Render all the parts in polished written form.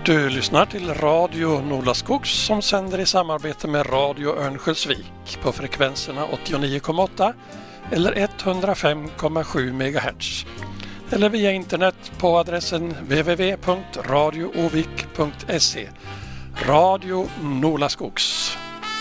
Du lyssnar till Radio Nolaskogs som sänder i samarbete med Radio Örnsköldsvik på frekvenserna 89,8 eller 105,7 MHz. Eller via internet på adressen www.radioovik.se. Radio Nolaskogs.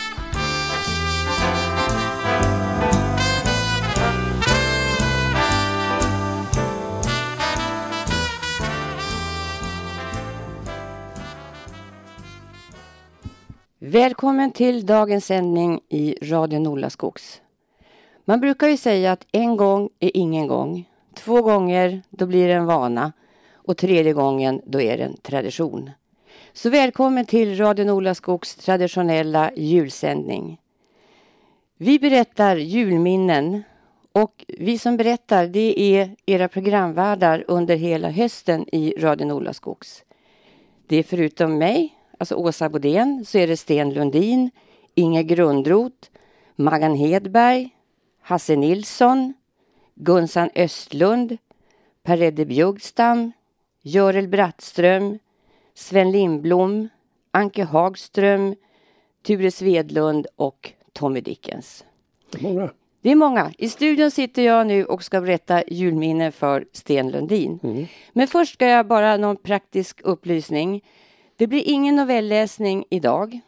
Välkommen till dagens sändning i Radio Nolaskogs. Man brukar ju säga att en gång är ingen gång. 2 gånger, då blir det en vana. Och 3:e gången, då är det en tradition. Så välkommen till Radio Nolaskogs traditionella julsändning. Vi berättar julminnen. Och vi som berättar, det är era programvärdar under hela hösten i Radio Nolaskogs. Det är förutom mig, alltså Åsa Bodén, så är det Sten Lundin, Inge Grundroth, Maggan Hedberg, Hasse Nilsson, Gunsan Östlund, Per-Edde Bjuggstam, Görel Brattström, Sven Lindblom, Anke Hagström, Ture Svedlund och Tommy Dickens. Det är många. I studion sitter jag nu och ska berätta julminnen för Sten Lundin. Men först ska jag bara någon praktisk upplysning. Det blir ingen novellläsning idag.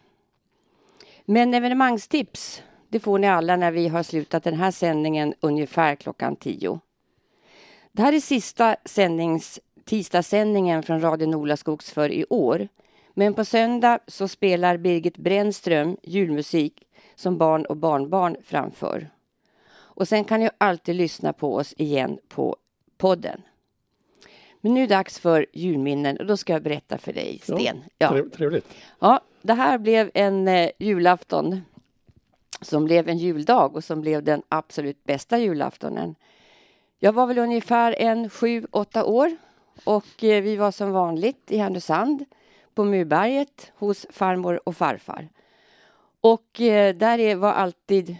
Men evenemangstips, det får ni alla när vi har slutat den här sändningen ungefär klockan 10. Det här är sista tisdagssändningen från Radio Nolaskogs för i år. Men på söndag så spelar Birgit Brännström julmusik som barn och barnbarn framför. Och sen kan ni alltid lyssna på oss igen på podden. Men nu är det dags för julminnen och då ska jag berätta för dig, Sten. Ja, trevligt. Ja, det här blev en julafton som blev en juldag och som blev den absolut bästa julaftonen. Jag var väl ungefär 7-8 år och vi var som vanligt i Härnösand på Murberget hos farmor och farfar. Och där var alltid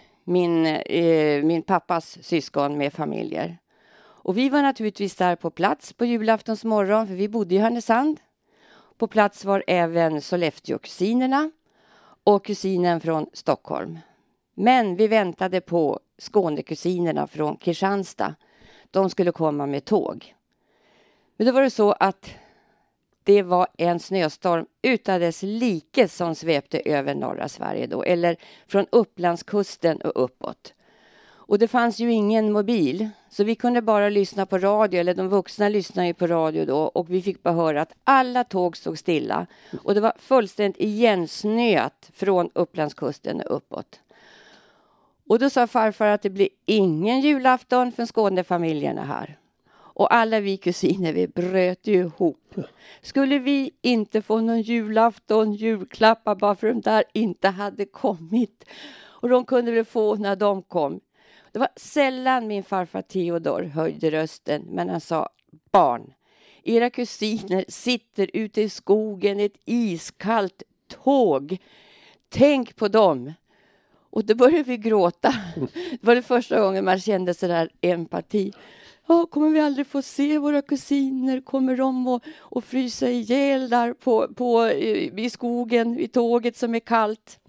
min pappas syskon med familjer. Och vi var naturligtvis där på plats på julaftons morgon, för vi bodde i Härnösand. På plats var även Sollefteå-kusinerna och kusinen från Stockholm. Men vi väntade på Skånekusinerna från Kristianstad. De skulle komma med tåg. Men då var det så att det var en snöstorm utan dess like som svepte över norra Sverige då. Eller från Upplandskusten och uppåt. Och det fanns ju ingen mobil, så vi kunde bara lyssna på radio, eller de vuxna lyssnade ju på radio då, och vi fick bara höra att alla tåg stod stilla. Och det var fullständigt igensnöat från Upplandskusten och uppåt. Och då sa farfar att det blir ingen julafton för Skånefamiljerna här. Och alla vi kusiner, vi bröt ju ihop. Skulle vi inte få någon julafton, julklappar bara för de där inte hade kommit. Och de kunde väl få när de kom. Det var sällan min farfar Theodor höjde rösten, men han sa: barn, era kusiner sitter ute i skogen i ett iskallt tåg. Tänk på dem. Och då började vi gråta. Det var det första gången man kände sådär empati. Kommer vi aldrig få se våra kusiner? Kommer de att frysa ihjäl där i skogen, i tåget som är kallt?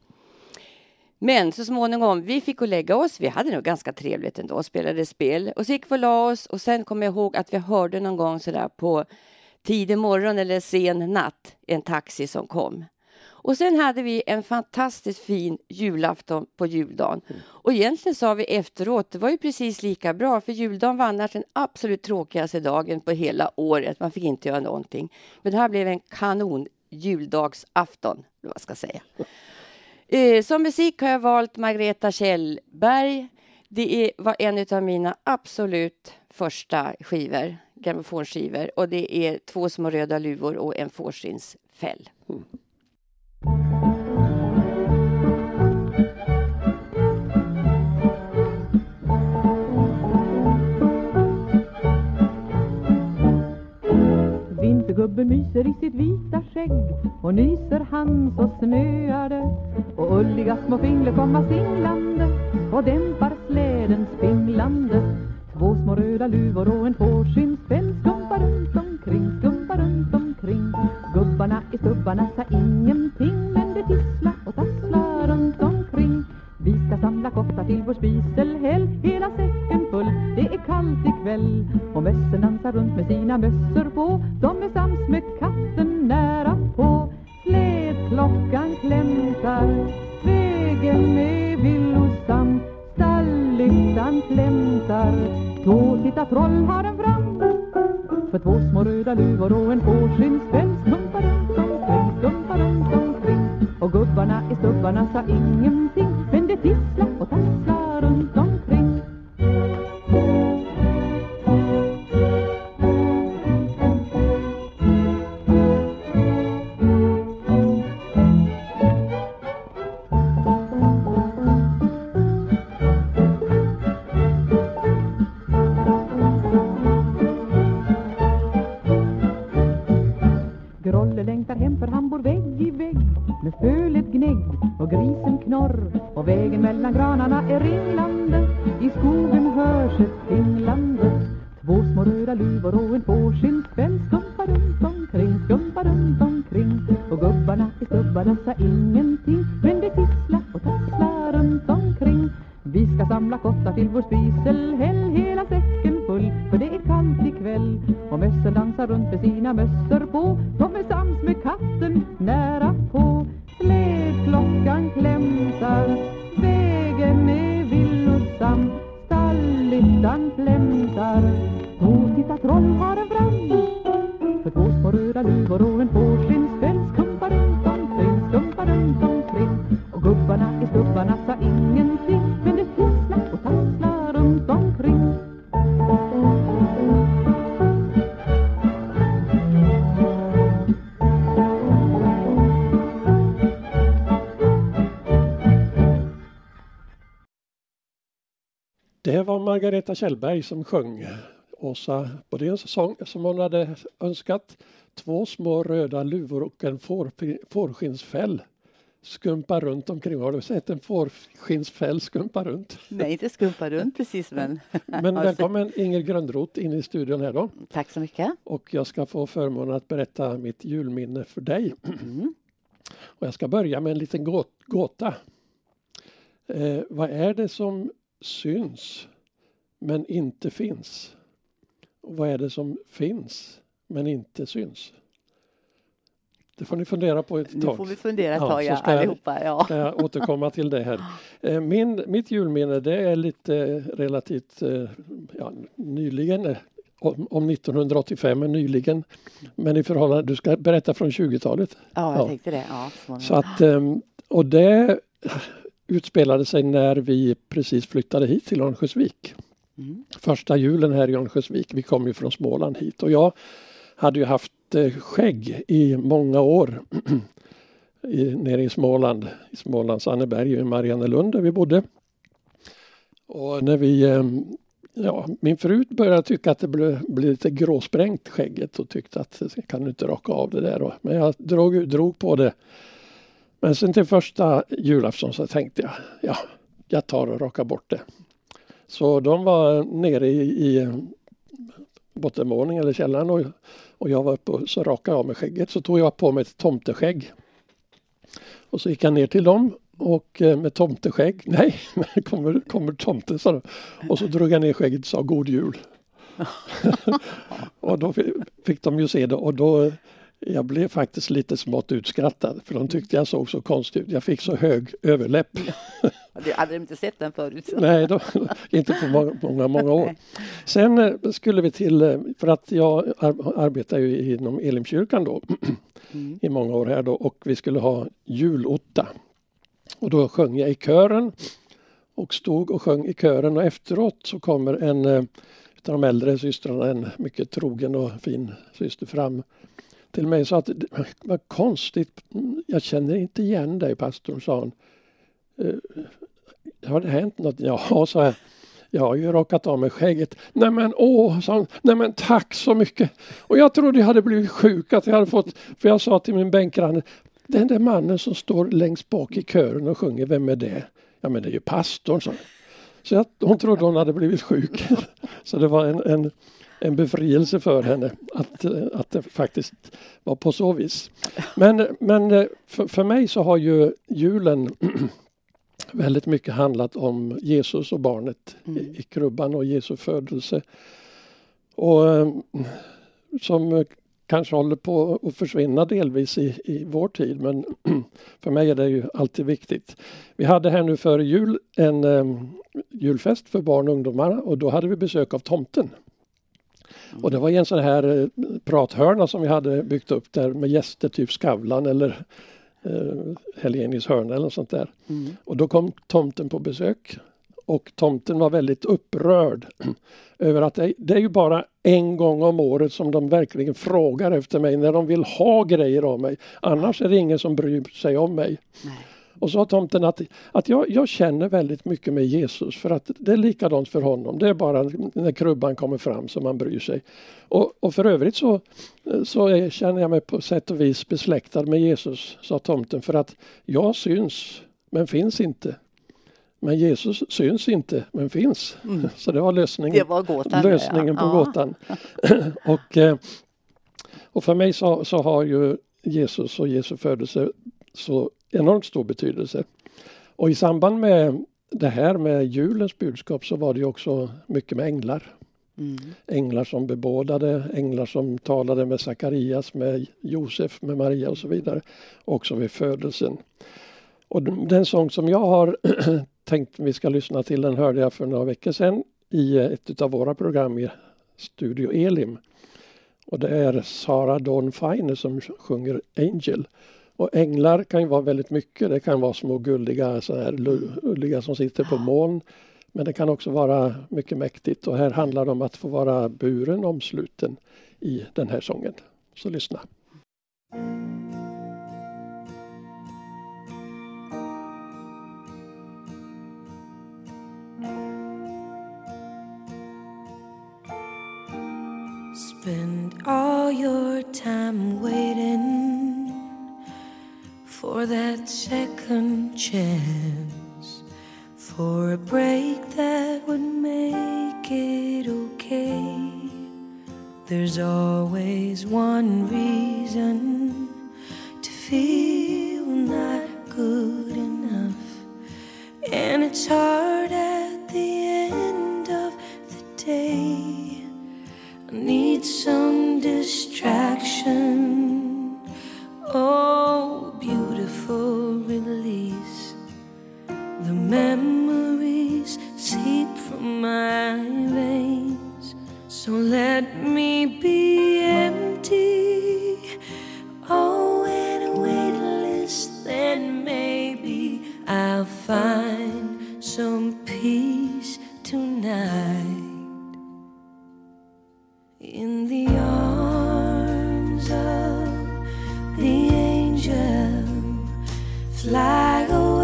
Men så småningom, vi fick gå lägga oss. Vi hade nog ganska trevligt ändå och spelade spel. Och så gick vi och la oss. Och sen kom jag ihåg att vi hörde någon gång sådär på tidig morgon eller sen natt en taxi som kom. Och sen hade vi en fantastiskt fin julafton på juldagen. Och egentligen sa vi efteråt, det var ju precis lika bra. För juldagen var annars den absolut tråkigaste dagen på hela året. Man fick inte göra någonting. Men det här blev en kanon juldagsafton, vad ska jag säga. Som musik har jag valt Margareta Kjellberg. Det var en av mina absolut första skivor, grammofonskivor. Och det är 2 små röda luvor och en fårskinnsfäll. Vintergubben myser i sitt vita skägg och nyser han så snöar det. Och ulliga små fingrar komma singlande och dämpar slädens spinglande. 2 små röda luvor och en fårskinnsfäll skumpar runt omkring. gubbarna i stubbarna sa ingenting, men det tissla och tassla runt omkring. Vi ska samla kottar till vår spiselhäll, hela säcken full, det är kallt ikväll. Och mössen dansar runt med sina mössor på, de är sams med katten nära på. Slädklockan klämtar, vägen är villosam, stalllyktan klämtar, då tittar trollharen fram. För två små röda luvor och en fårskinnsfäll skumpar runt omkring. Och gubbarna i stubbarna sa ingenting, men det tissla och tassla runt omkring. Grolle längtar hem för han bor vägg i vägg med fölet gnägg och grisen knorr. Och vägen mellan granarna är ringlande, i skogen hörs ett finglande. Två små röda luvor och en fårskinnsfäll skumpar runt omkring. Och gubbarna i stubbarna sa ingenting, men det tissla och tassla runt omkring. Vi ska samla kottar till vår spiselhäll, hela säcken full, för det är kallt ikväll. Och mössen dansar runt med sina mössor på, de är sams med katten nära på. Slädklockan klämtar, vägen är villosam, stalllyktan flämtar, då tittar trollharen fram. För två små röda luvor och en fårskinnsfäll skumpar runt omkring. Och gubbarna i stubbarna sa ingenting, men det tissla och tassla runt omkring. Det var Margareta Kjellberg som sjöng Åsa Bodéns sång som hon hade önskat. Två små röda luvor och en fårskinnsfäll skumpar runt omkring. Har du sett en fårskinnsfäll skumpa runt? Nej, inte skumpa runt precis, men... Men välkommen Inger Grönroth in i studion här då. Tack så mycket. Och jag ska få förmånen att berätta mitt julminne för dig. Och jag ska börja med en liten gåta. Vad är det som syns men inte finns? Och vad är det som finns men inte syns? Det får ni fundera på ett tag. Nu får vi fundera ett tag, allihopa. Ska jag återkomma till det här. Mitt julminne, det är lite relativt nyligen, om 1985 är nyligen. Men i förhållande, du ska berätta från 20-talet. Ja, jag tänkte det. Ja, så att, och det utspelade sig när vi precis flyttade hit till Örnsköldsvik. Första julen här i Örnsköldsvik. Vi kom ju från Småland hit. Och jag hade ju haft skägg i många år nere i Småland. I Smålands Anneberg i Mariannelund där vi bodde. Och när min fru började tycka att det blev lite gråsprängt skägget och tyckte att jag kan inte raka av det där då. Men jag drog på det. Men sen till första julafton så tänkte jag tar och rakar bort det. Så de var nere i bottenvåningen eller källaren och jag var uppe och så rakade av med skägget. Så tog jag på mig ett tomteskägg. Och så gick jag ner till dem och med tomteskägg. Nej, kommer tomten, sa de. Och så drog jag ner skägget och sa god jul. Och då fick de ju se det och då jag blev faktiskt lite smått utskrattad för de tyckte jag såg så konstigt ut. Jag fick så hög överläpp. Du hade inte sett den förut? Nej, inte på många år. Sen skulle vi till, för att jag arbetar ju inom Elimkyrkan då i många år här då och vi skulle ha julotta. Och då sjöng jag i kören och stod och sjöng i kören och efteråt så kommer en av de äldre systrarna, en mycket trogen och fin syster fram till mig och sa att vad konstigt, jag känner inte igen dig pastorn, sa hon. Har det hänt något? Ja, sa jag har ju rakat av mig skägget. Nej men tack så mycket. Och jag trodde jag hade blivit sjuk, att jag hade fått, för jag sa till min bänkgranne, den där mannen som står längst bak i kören och sjunger, vem är det? Ja men det är ju pastorn, sa. Så hon trodde hon hade blivit sjuk. Så det var en befrielse för henne att det faktiskt var på så vis. Men för mig så har ju julen väldigt mycket handlat om Jesus och barnet i krubban och Jesu födelse. Och som kanske håller på att försvinna delvis i vår tid, men för mig är det ju alltid viktigt. Vi hade här nu före jul en julfest för barn och ungdomar, och då hade vi besök av tomten. Och det var en sån här prathörna som vi hade byggt upp där med gäster, typ Skavlan eller Helenius hörna eller sånt där. Och då kom tomten på besök. Och tomten var väldigt upprörd över att det är ju bara en gång om året som de verkligen frågar efter mig när de vill ha grejer av mig. Annars är det ingen som bryr sig om mig. Nej. Och så har tomten att jag känner väldigt mycket med Jesus, för att det är likadant för honom. Det är bara när krubban kommer fram som man bryr sig. Och för övrigt så känner jag mig på sätt och vis besläktad med Jesus, sa tomten, för att jag syns men finns inte. Men Jesus syns inte, men finns. Så det var lösningen. Det var gåtan, lösningen på gåtan. Och för mig så har ju Jesus och Jesu födelse så enormt stor betydelse. Och i samband med det här med julens budskap så var det ju också mycket med änglar. Änglar som bebådade, änglar som talade med Sakarias, med Josef, med Maria och så vidare. Också vid födelsen. Och den sång som jag har tänkt vi ska lyssna till, den hörde jag för några veckor sedan i ett av våra program i Studio Elim. Och det är Sarah Dawn Finer som sjunger Angel. Och änglar kan ju vara väldigt mycket. Det kan vara små gulliga, så här ulliga som sitter på moln. Men det kan också vara mycket mäktigt. Och här handlar det om att få vara buren, omsluten i den här sången. Så lyssna. Spend all your time waiting for that second chance, for a break that would make it okay. There's always one reason to feel not good enough, and it's hard at the end of the day. I need some distraction, oh beautiful release. The memories seep from my veins, so let me be empty. Oh, and a weightless, then maybe I'll find some peace tonight. In the arms of the angel, fly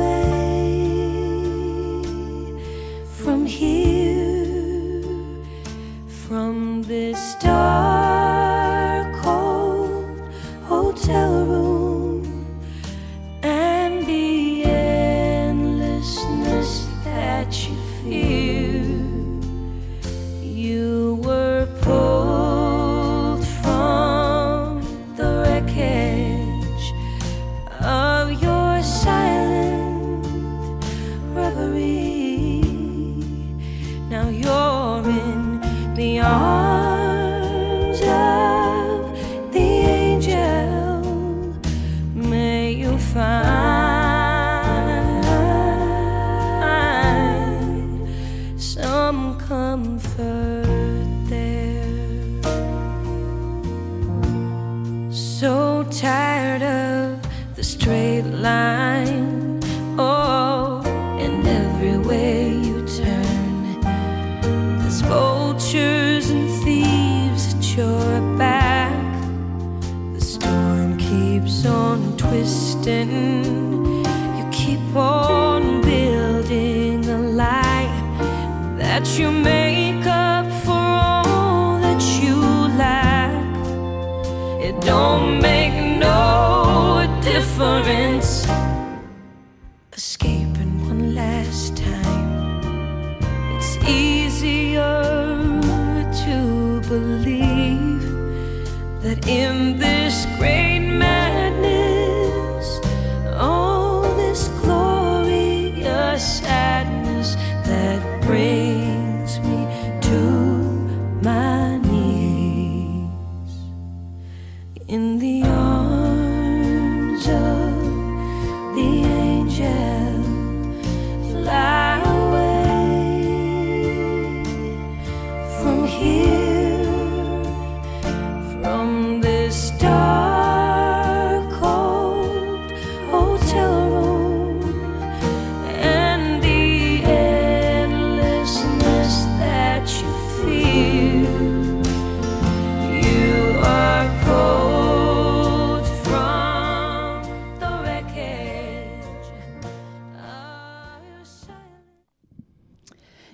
away from here, from this dark, cold hotel room, and the endlessness that you fear. You were pulled from the wreckage of your silent reverie. Now you're in the arms of the angel. May you find some comfort. So tired of the straight line, oh, and everywhere you turn, there's vultures and thieves at your back. The storm keeps on twisting, you keep on building a lie that you make up for all that you lack. It don't make no difference. Escaping one last time, it's easier to believe.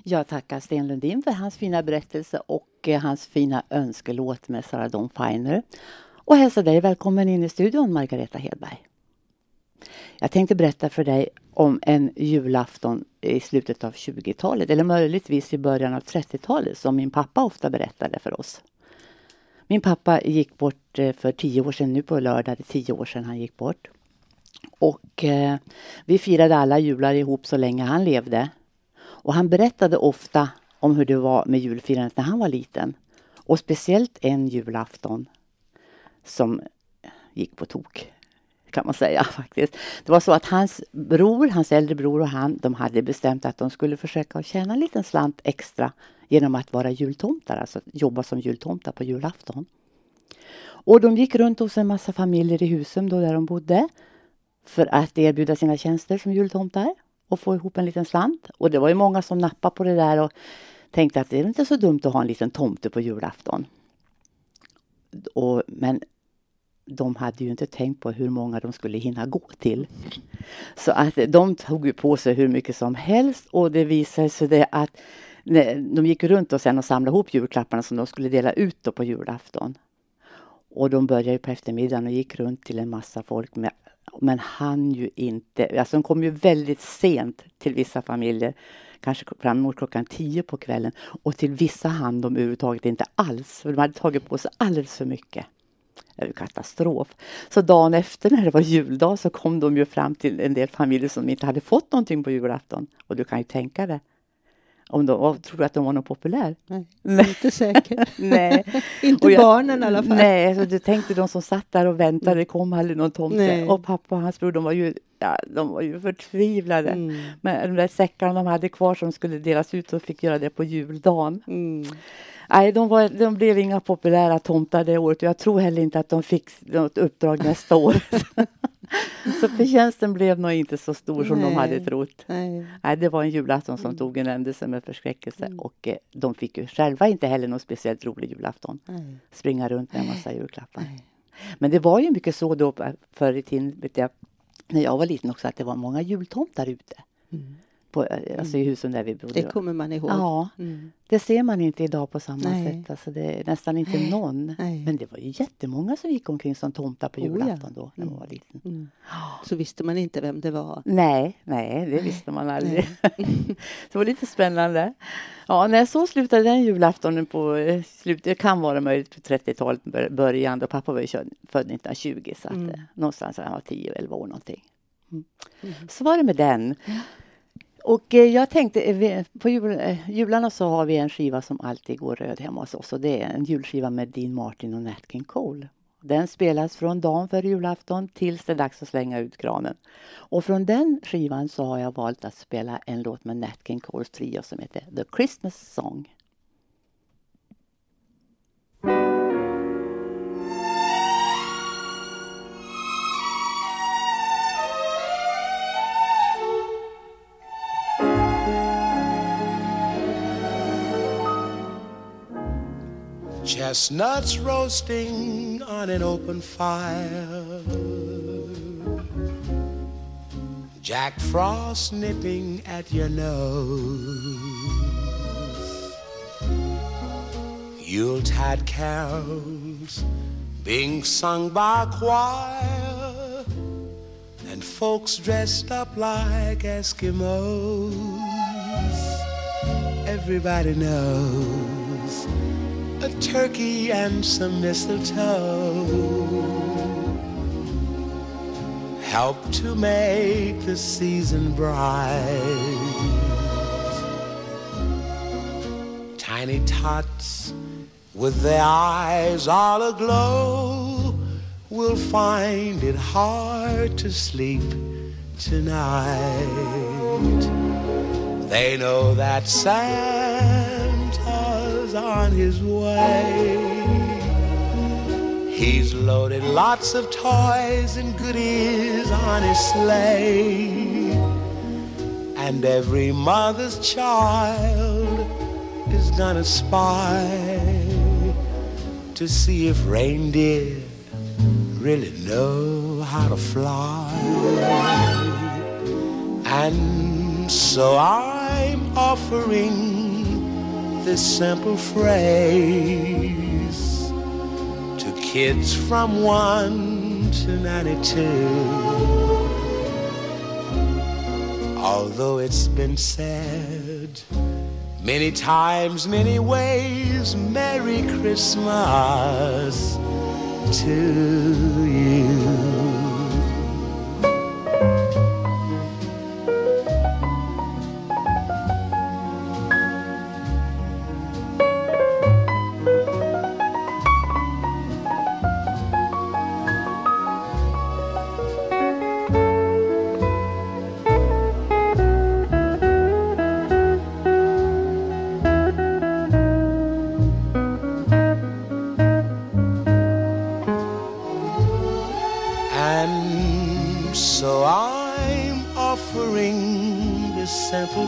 Jag tackar Sten Lundin för hans fina berättelse och hans fina önskelåt med Sarah Dawn Finer. Och hälsar dig välkommen in i studion, Margareta Hedberg. Jag tänkte berätta för dig om en julafton i slutet av 20-talet eller möjligtvis i början av 30-talet som min pappa ofta berättade för oss. Min pappa gick bort för 10 år sedan, nu på lördag, det är 10 år sedan han gick bort. Och vi firade alla jular ihop så länge han levde. Och han berättade ofta om hur det var med julfirandet när han var liten. Och speciellt en julafton som gick på tok, kan man säga faktiskt. Det var så att hans äldre bror och han, de hade bestämt att de skulle försöka tjäna en liten slant extra genom att vara jultomtar, alltså jobba som jultomtar på julafton. Och de gick runt hos en massa familjer i Husum då där de bodde för att erbjuda sina tjänster som jultomtar och få ihop en liten slant. Och det var ju många som nappade på det där och tänkte att det är inte så dumt att ha en liten tomte på julafton. Men de hade ju inte tänkt på hur många de skulle hinna gå till. Så att de tog ju på sig hur mycket som helst och det visade sig det att de gick runt och sen och samlade ihop julklapparna som de skulle dela ut då på julafton. Och de började ju på eftermiddagen och gick runt till en massa folk men han ju inte, alltså de kom ju väldigt sent till vissa familjer, kanske fram emot 10 på kvällen och till vissa hann de överhuvudtaget inte alls, för de hade tagit på sig alldeles för mycket. Det var katastrof. Så dagen efter när det var juldag så kom de ju fram till en del familjer som inte hade fått någonting på julafton. Och du kan ju tänka det. Tror du att de var någon populär? Nej. Inte säkert. Nej. Inte barnen i alla fall. Nej, så du tänkte de som satt där och väntade, det kom aldrig någon tomte. Nej. Och pappa och hans bror, de var ju förtvivlade. Men de där säckarna de hade kvar som skulle delas ut och fick göra det på juldagen. Nej, de blev inga populära tomtar det året. Jag tror heller inte att de fick något uppdrag nästa år. Så förtjänsten blev nog inte så stor som de hade trott. Nej, det var en julafton som tog en ändelse med förskräckelse. Och de fick ju själva inte heller någon speciellt rolig julafton. Springa runt med en massa julklappar. Men det var ju mycket så då förr i tiden, vet jag, när jag var liten också, att det var många jultomtar ute. Alltså i husen där vi bodde. Det kommer man ihåg. Ja, det ser man inte idag på samma sätt. Alltså det är nästan inte någon. Men det var ju jättemånga som gick omkring som tomtar på julafton då när man var liten. Så visste man inte vem det var. Nej, det visste man aldrig. Det var lite spännande. Ja, när så slutade den julaftonen på slutet, det kan vara möjligt på 30-talet början, då pappa var ju född 1920 så att någonstans han var 10-11 år någonting. Så var det med den. Och jag tänkte, på jularna så har vi en skiva som alltid går röd hemma hos oss. Och det är en julskiva med Dean Martin och Nat King Cole. Den spelas från dagen för julafton tills det är dags att slänga ut kranen. Och från den skivan så har jag valt att spela en låt med Nat King Coles trio som heter The Christmas Song. Chestnuts roasting on an open fire, Jack Frost nipping at your nose, Yuletide carols being sung by a choir, and folks dressed up like Eskimos. Everybody knows a turkey and some mistletoe help to make the season bright. Tiny tots with their eyes all aglow will find it hard to sleep tonight. They know that Santa's on his way. He's loaded lots of toys and goodies on his sleigh, and every mother's child is gonna spy to see if reindeer really know how to fly. And so I'm offering this simple phrase to kids from 1 to 92. Although it's been said many times, many ways, Merry Christmas to you. So I'm offering this simple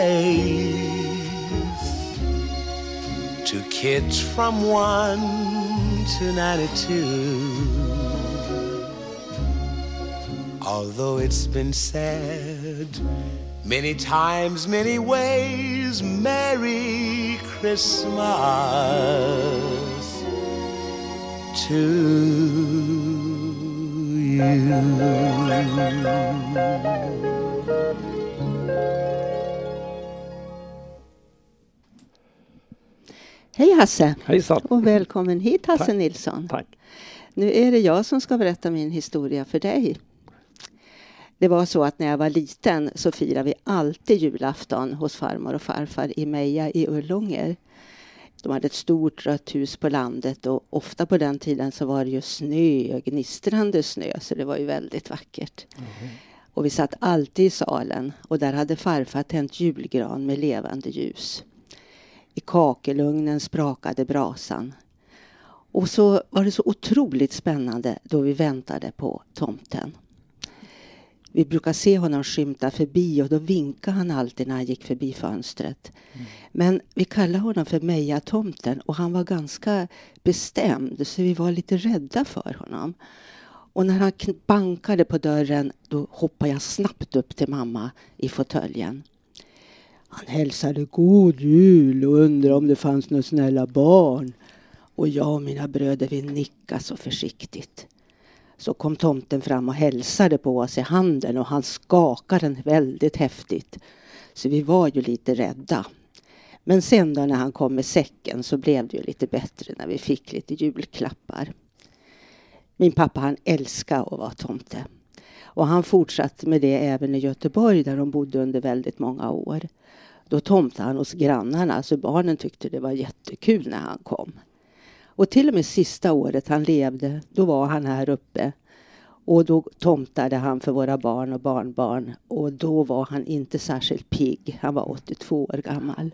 phrase to kids from 1 to 92. Although it's been said many times, many ways, Merry Christmas to you. Hej Hasse. Hejsan. Och välkommen hit Hasse Tack. Nilsson. Tack. Nu är det jag som ska berätta min historia för dig. Det var så att när jag var liten så firade vi alltid julafton hos farmor och farfar i Meja i Ullånger. De hade ett stort rött hus på landet och ofta på den tiden så var det ju snö, gnistrande snö, så det var ju väldigt vackert. Och vi satt alltid i salen och där hade farfar tänt julgran med levande ljus. I kakelugnen sprakade brasan. Och så var det så otroligt spännande då vi väntade på tomten. Vi brukar se honom skymta förbi och då vinkade han alltid när han gick förbi fönstret. Men vi kallade honom för Meja-tomten och han var ganska bestämd så vi var lite rädda för honom. Och när han bankade på dörren då hoppade jag snabbt upp till mamma i fåtöljen. Han hälsade god jul och undrade om det fanns några snälla barn. Och jag och mina bröder vi nickade så försiktigt. Så kom tomten fram och hälsade på oss i handen och han skakade den väldigt häftigt. Så vi var ju lite rädda. Men sen då när han kom med säcken så blev det ju lite bättre när vi fick lite julklappar. Min pappa han älskade att vara tomte. Och han fortsatte med det även i Göteborg där de bodde under väldigt många år. Då tomtade han hos grannarna så barnen tyckte det var jättekul när han kom. Och till och med sista året han levde, då var han här uppe. Och då tomtade han för våra barn och barnbarn. Och då var han inte särskilt pigg. Han var 82 år gammal.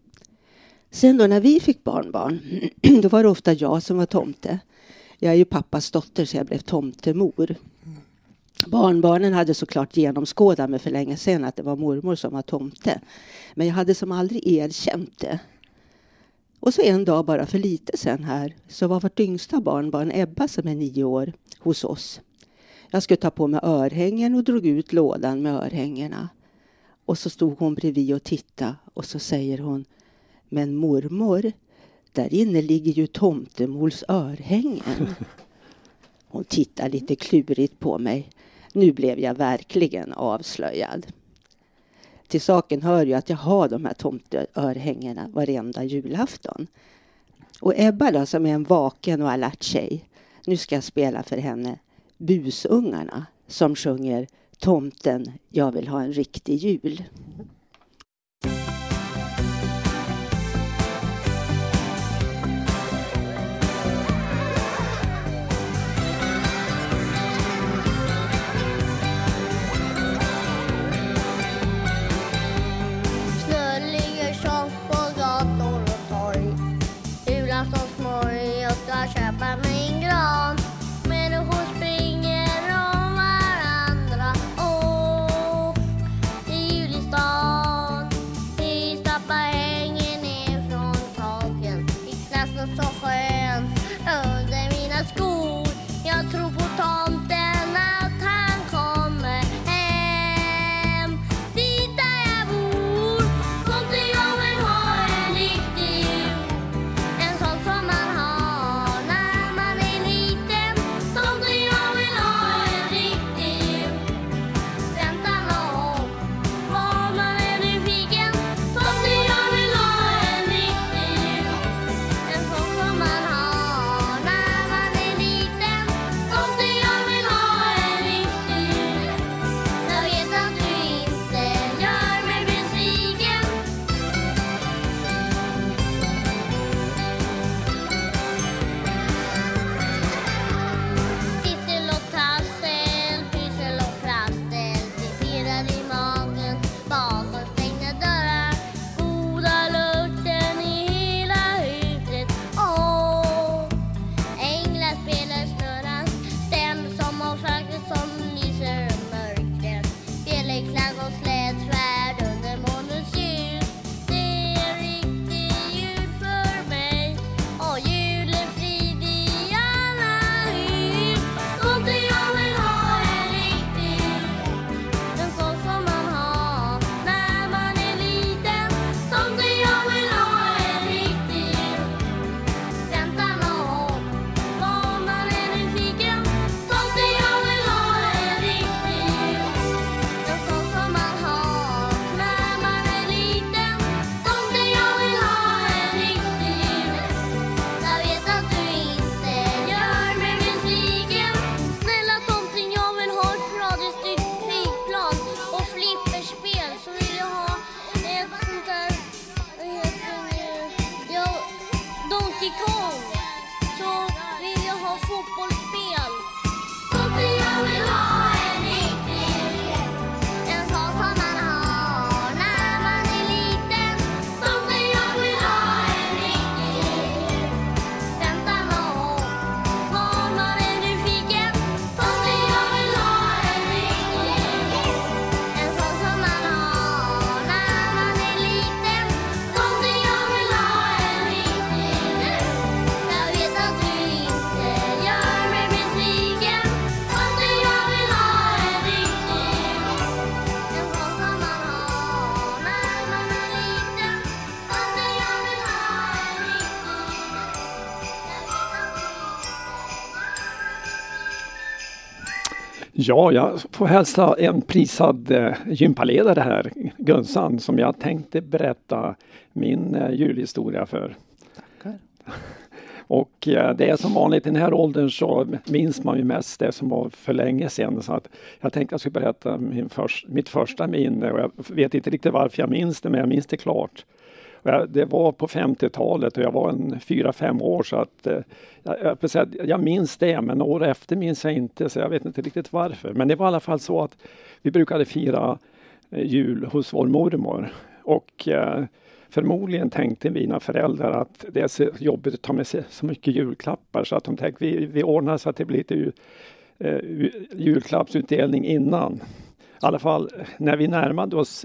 Sen då när vi fick barnbarn, då var det ofta jag som var tomte. Jag är ju pappas dotter så jag blev tomtemor. Barnbarnen hade såklart genomskådat mig för länge sedan att det var mormor som var tomte. Men jag hade som aldrig erkänt det. Och så en dag bara för lite sen här så var vårt yngsta barnbarn Ebba som är 9 år hos oss. Jag skulle ta på mig örhängen och drog ut lådan med örhängena. Och så stod hon bredvid och tittade och så säger hon: men mormor, där inne ligger ju tomtemols örhängen. Hon tittade lite klurigt på mig. Nu blev jag verkligen avslöjad. Till saken hör ju att jag har de här tomteörhängena varenda julafton. Och Ebba då, som är en vaken och alert tjej. Nu ska jag spela för henne Busungarna som sjunger Tomten, jag vill ha en riktig jul. Star Ja, jag får hälsa en prisad gympaledare här, Gunsan, som jag tänkte berätta min julhistoria för. Tackar. Och det är som vanligt i den här åldern så minns man ju mest det som var för länge sedan. Så att jag tänkte att jag skulle berätta mitt första minne. Och jag vet inte riktigt varför jag minns det, men jag minns det klart. Det var på 50-talet och jag var 4-5 år, så att jag minns det, men år efter minns jag inte, så jag vet inte riktigt varför. Men det var i alla fall så att vi brukade fira jul hos vår mormor, och förmodligen tänkte mina föräldrar att det är så jobbigt att ta med sig så mycket julklappar, så att de tänkte vi ordnar så att det blir lite julklappsutdelning innan. I alla fall när vi närmade oss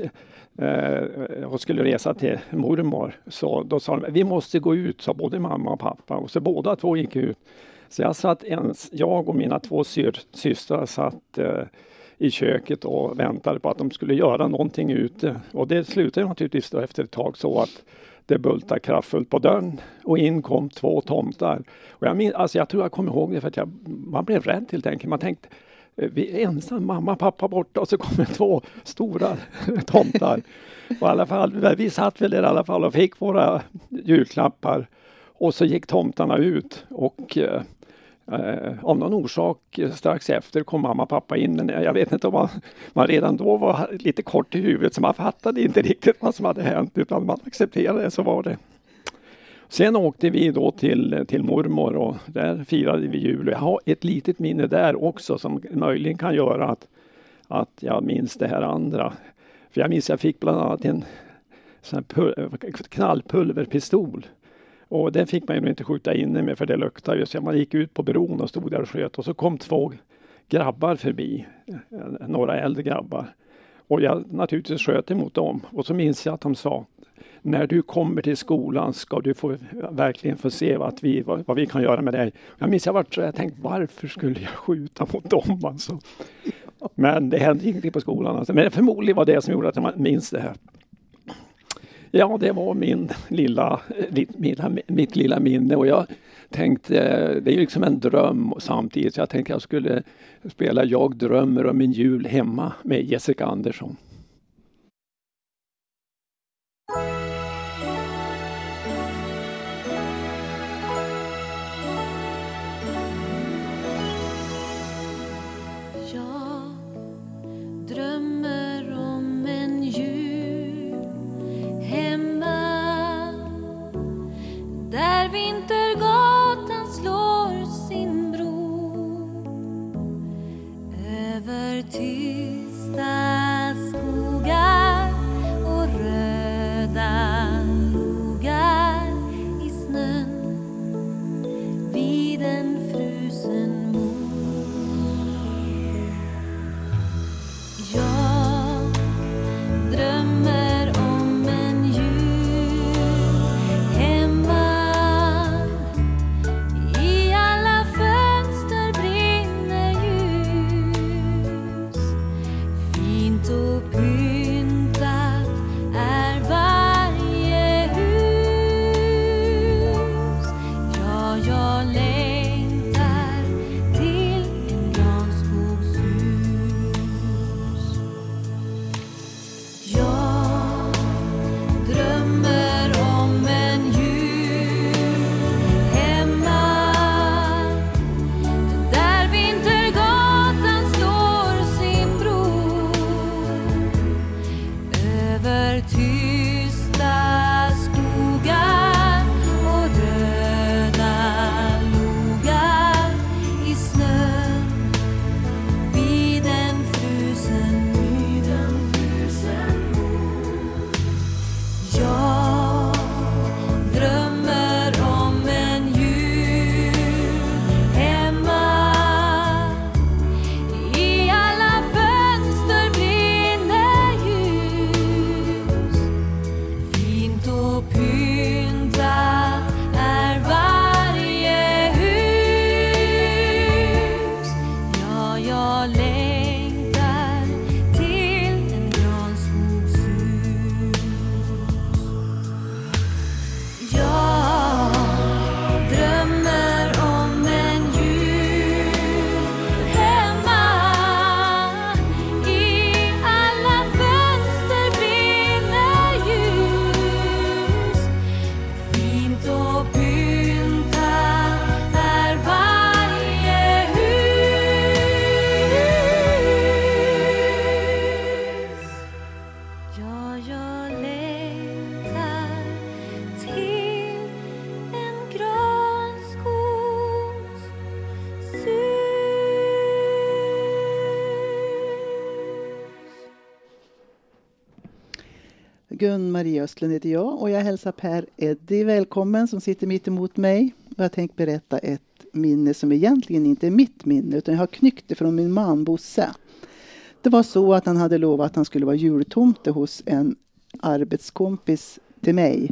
och skulle resa till mormor, så då sa de, vi måste gå ut, sa både mamma och pappa, och så båda två gick ut. Så jag och mina 2 systrar satt i köket och väntade på att de skulle göra någonting ute, och det slutade naturligtvis då efter ett tag så att det bultade kraftfullt på dörren och in kom 2 tomtar. Och jag tror jag kommer ihåg det för att man blev rädd helt enkelt. Man tänkte, vi är ensam, mamma och pappa borta, och så kommer 2 stora tomtar. Och i alla fall, vi satt väl där i alla fall och fick våra julklappar, och så gick tomtarna ut, och av någon orsak strax efter kom mamma och pappa in, men jag vet inte om man redan då var lite kort i huvudet, så man fattade inte riktigt vad som hade hänt, utan man accepterade det, så var det. Sen åkte vi då till mormor, och där firade vi jul. Jag har ett litet minne där också som möjligen kan göra att jag minns det här andra. För jag minns jag fick bland annat en sån här knallpulverpistol. Och den fick man ju inte skjuta inne med, för det luktade ju. Så man gick ut på bron och stod där och sköt. Och så kom 2 grabbar förbi, några äldre grabbar. Och jag naturligtvis sköt emot dem. Och så minns jag att de sa, när du kommer till skolan ska du verkligen få se vad vi kan göra med dig. Jag minns jag tänkte, varför skulle jag skjuta mot dem alltså? Men det hände ingenting på skolan. Alltså. Men förmodligen var det som gjorde att jag minns det här. Ja, det var mitt lilla minne, och jag tänkte, det är ju liksom en dröm samtidigt, så jag tänkte jag skulle spela Jag drömmer om min jul hemma med Jessica Andersson. Vintergatan slår sin bro över tysta skogar och röda logar i snön vid en frusen mor. Jag drömmer om en jul hemma. Gun-Marie Östlund heter jag och jag hälsar Per Eddie välkommen som sitter mitt emot mig. Och jag tänkte berätta ett minne som egentligen inte är mitt minne utan jag har knyckt det från min man Bosse. Det var så att han hade lovat att han skulle vara jultomte hos en arbetskompis till mig.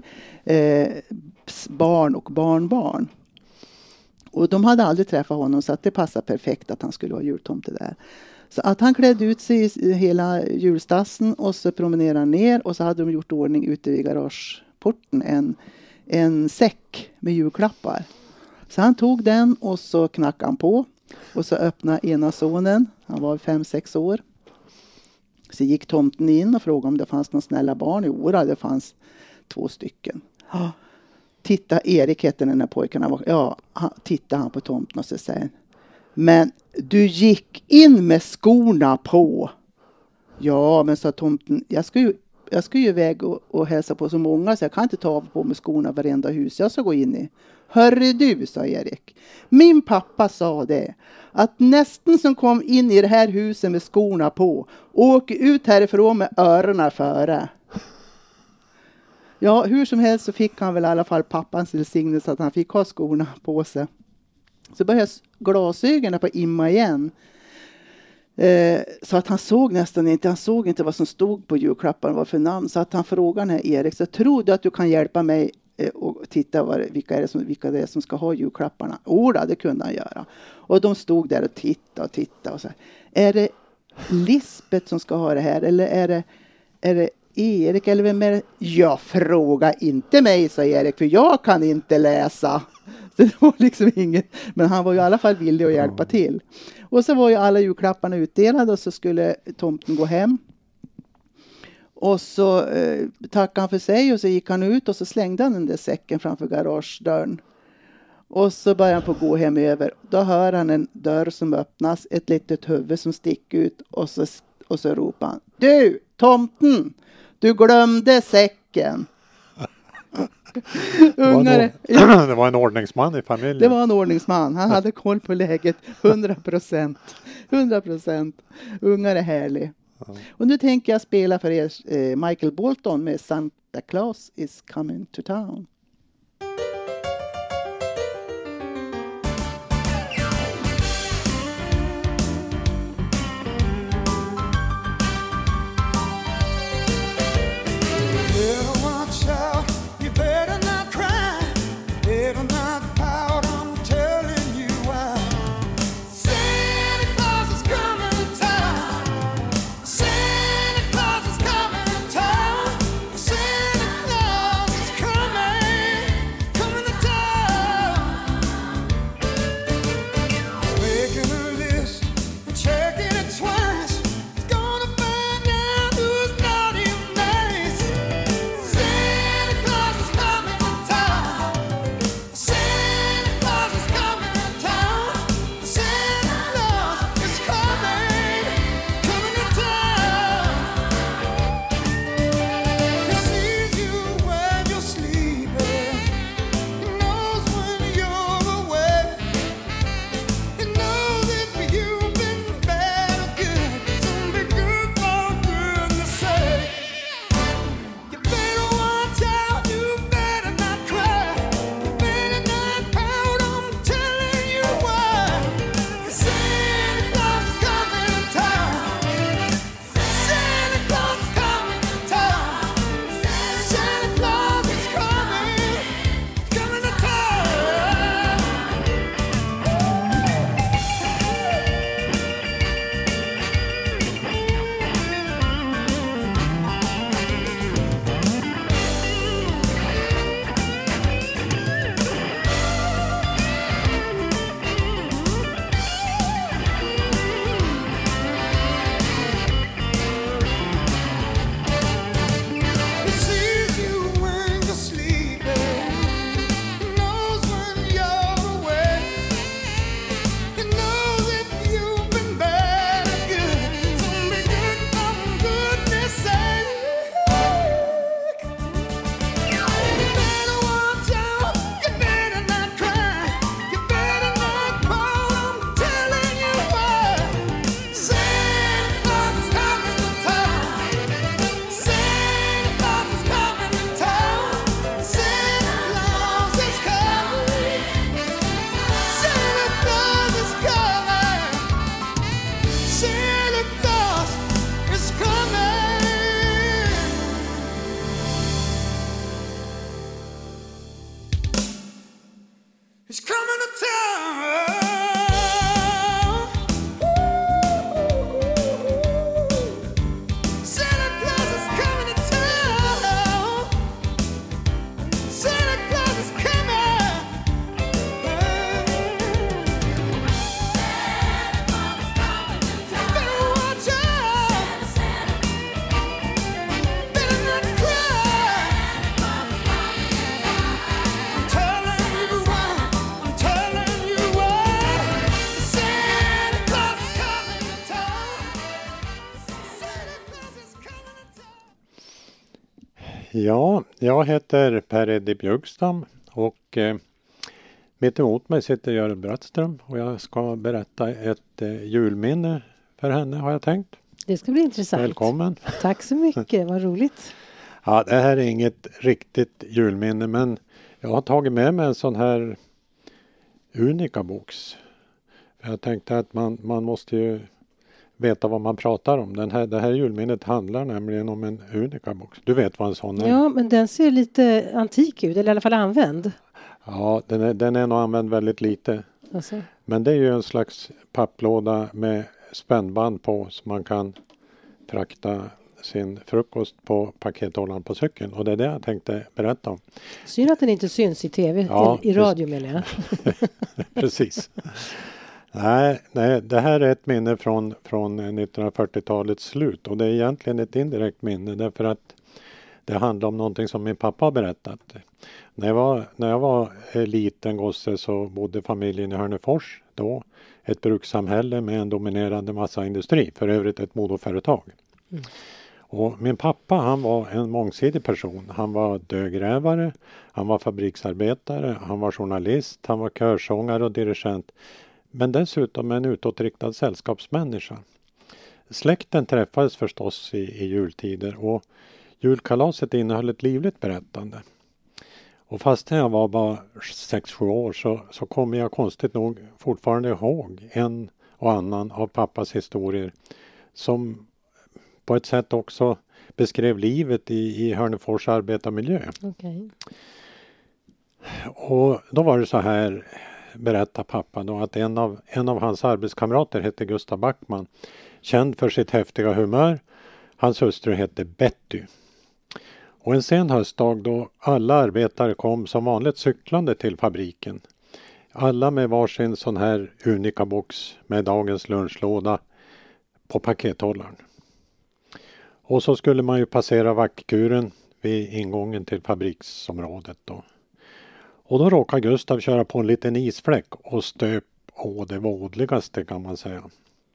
Barn och barnbarn. Och de hade aldrig träffat honom så att det passade perfekt att han skulle vara jultomte där. Så att han klädde ut sig i hela julstassen och så promenerade han ner och så hade de gjort ordning ute vid garageporten en säck med julklappar. Så han tog den och så knackade han på och så öppnade ena sonen, han var 5-6 år. Så gick tomten in och frågade om det fanns några snälla barn. Jo, det fanns 2 stycken. Titta, Erik hette den här pojken. Tittade han på tomten och så säger men du gick in med skorna på. Ja, men sa tomten, jag ska ju iväg och hälsa på så många så jag kan inte ta av på med skorna varenda hus jag ska gå in i. Hörru du, sa Erik. Min pappa sa det. Att nästan som kom in i det här huset med skorna på åker ut härifrån med öronen före. Ja, hur som helst så fick han väl i alla fall pappans välsignelse att han fick ha skorna på sig. Så började glasögonen på imma igen. Så att han såg nästan inte. Han såg inte vad som stod på julklapparna var för namn. Så att han frågade den här Erik. Så tror du att du kan hjälpa mig och titta vilka det är som ska ha julklapparna? Det kunde han göra. Och de stod där och tittade. Och så här. Är det Lisbeth som ska ha det här? Eller är det Erik? Eller vem är det? Jag fråga inte mig, sa Erik. För jag kan inte läsa. Så det var liksom inget. Men han var ju i alla fall villig att hjälpa till. Och så var ju alla julklapparna utdelade och så skulle tomten gå hem. Och så tackade han för sig och så gick han ut och så slängde han den där säcken framför garagedörren. Och så började han på gå hem över. Då hör han en dörr som öppnas, ett litet huvud som sticker ut och så ropar han. Du, tomten! Du glömde säcken. Det var en ordningsman i familjen. Det var en ordningsman. Han hade koll på läget 100%. 100%. Ungar är härlig. Och nu tänker jag spela för er Michael Bolton med Santa Claus is coming to town. Santa Claus is coming Ja, jag heter Per-Eddie Björkstam och mitt emot mig sitter Görel Brattström och jag ska berätta ett julminne för henne har jag tänkt. Det ska bli intressant. Välkommen. Tack så mycket, vad roligt. Ja, det här är inget riktigt julminne men jag har tagit med mig en sån här Unica-box. Jag tänkte att man måste ju veta vad man pratar om. Det här julminnet handlar nämligen om en Unica-box. Du vet vad en sån är? Ja, men den ser lite antik ut, eller i alla fall använd. Ja, den är nog använd väldigt lite. Alltså. Men det är ju en slags papplåda med spännband på så man kan frakta sin frukost på pakethållaren på cykeln. Och det är det jag tänkte berätta om. Synd att den inte syns i tv, ja, i radio menar jag. Precis. Nej, det här är ett minne från 1940-talets slut. Och det är egentligen ett indirekt minne därför att det handlar om någonting som min pappa har berättat. När jag var liten gosse så bodde familjen i Hörnefors då. Ett brukssamhälle med en dominerande massaindustri. För övrigt ett modoföretag. Mm. Och min pappa han var en mångsidig person. Han var dödgrävare, han var fabriksarbetare, han var journalist, han var körsångare och dirigent. Men dessutom en utåtriktad sällskapsmänniska. Släkten träffades förstås i jultider och julkalaset innehöll ett livligt berättande. Och fast jag var bara 6-7 år så kommer jag konstigt nog fortfarande ihåg en och annan av pappas historier som på ett sätt också beskrev livet i Hörnefors arbetarmiljö. Okay. Och då var det så här, berättar pappa då, att en av hans arbetskamrater hette Gustav Backman. Känd för sitt häftiga humör. Hans hustru hette Betty. Och en sen höstdag då alla arbetare kom som vanligt cyklande till fabriken. Alla med varsin sån här Unica-box med dagens lunchlåda på pakethållaren. Och så skulle man ju passera vaktkuren vid ingången till fabriksområdet då. Och då råkade Gustav köra på en liten isfläck och stöp det vådligaste kan man säga.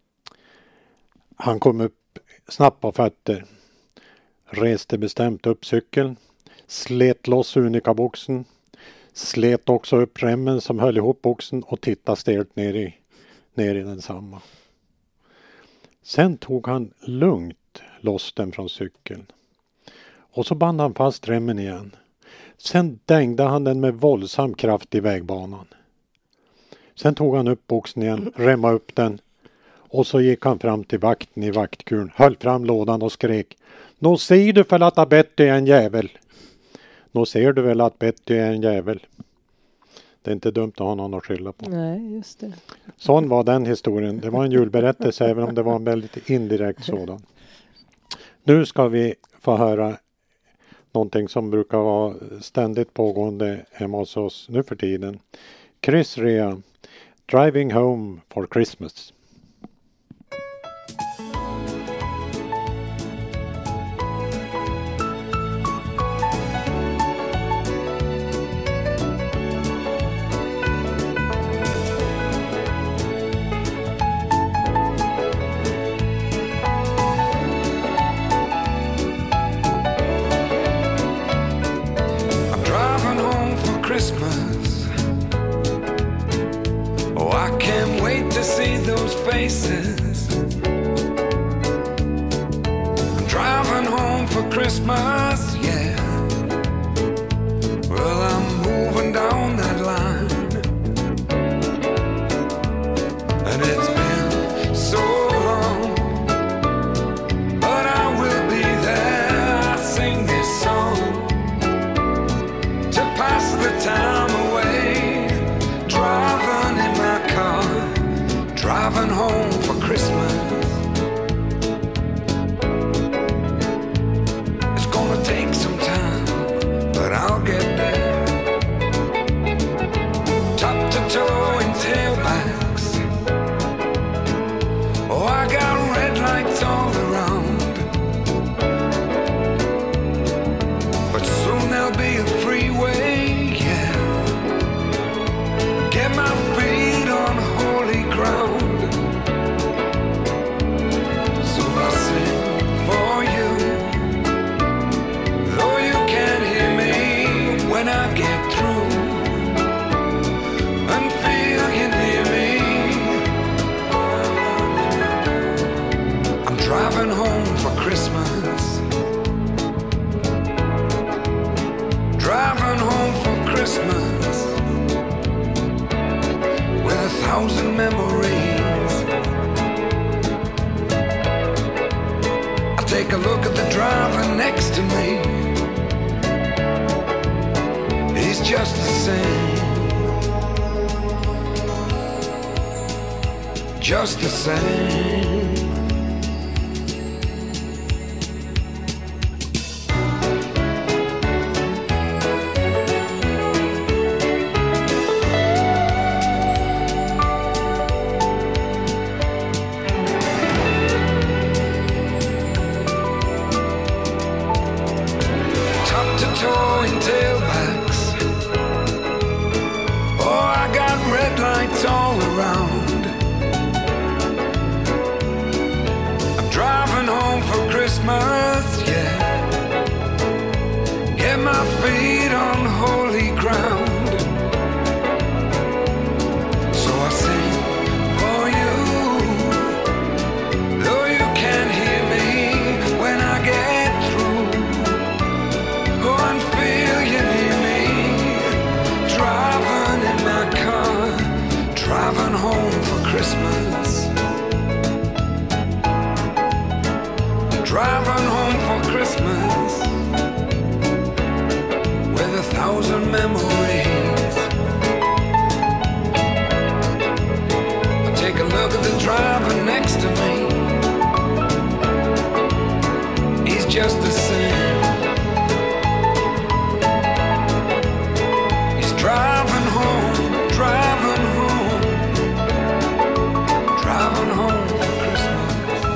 Han kom upp snabbt på fötter. Reste bestämt upp cykeln. Slet loss Unica-boxen. Slet också upp remmen som höll ihop boxen och tittade stelt ner i densamma. Sen tog han lugnt loss den från cykeln. Och så band han fast remmen igen. Sen dängde han den med våldsam kraft i vägbanan. Sen tog han upp boxen igen, remma upp den. Och så gick han fram till vakten i vaktkuren, höll fram lådan och skrek. Nå ser du väl att Betty är en jävel? Nå ser du väl att Betty är en jävel? Det är inte dumt att ha någon att skylla på. Nej, just det. Sån var den historien. Det var en julberättelse även om det var en väldigt indirekt sådan. Nu ska vi få höra någonting som brukar vara ständigt pågående hemma hos oss nu för tiden. Chris Rea, Driving Home for Christmas. Faces. I'm driving home for Christmas, yeah. Well, I'm moving down that line, and it's been so long, but I will be there. I sing this song to pass the time away, driving in my car. Driving home for Christmas. It's gonna take some for Christmas. Driving home for Christmas with 1,000 memories. I take a look at the driver next to me. He's just the same. Just the same. Top to toe in tailbacks. Oh, I got red lights all around. Driving home for Christmas, yeah. Get my feet on holy ground. So I sing for you, though you can't hear me when I get through. Go and feel you near me. Driving in my car, driving home for Christmas. Driving home for Christmas with 1,000 memories. I take a look at the driver next to me. He's just the same. He's driving home, driving home, driving home for Christmas.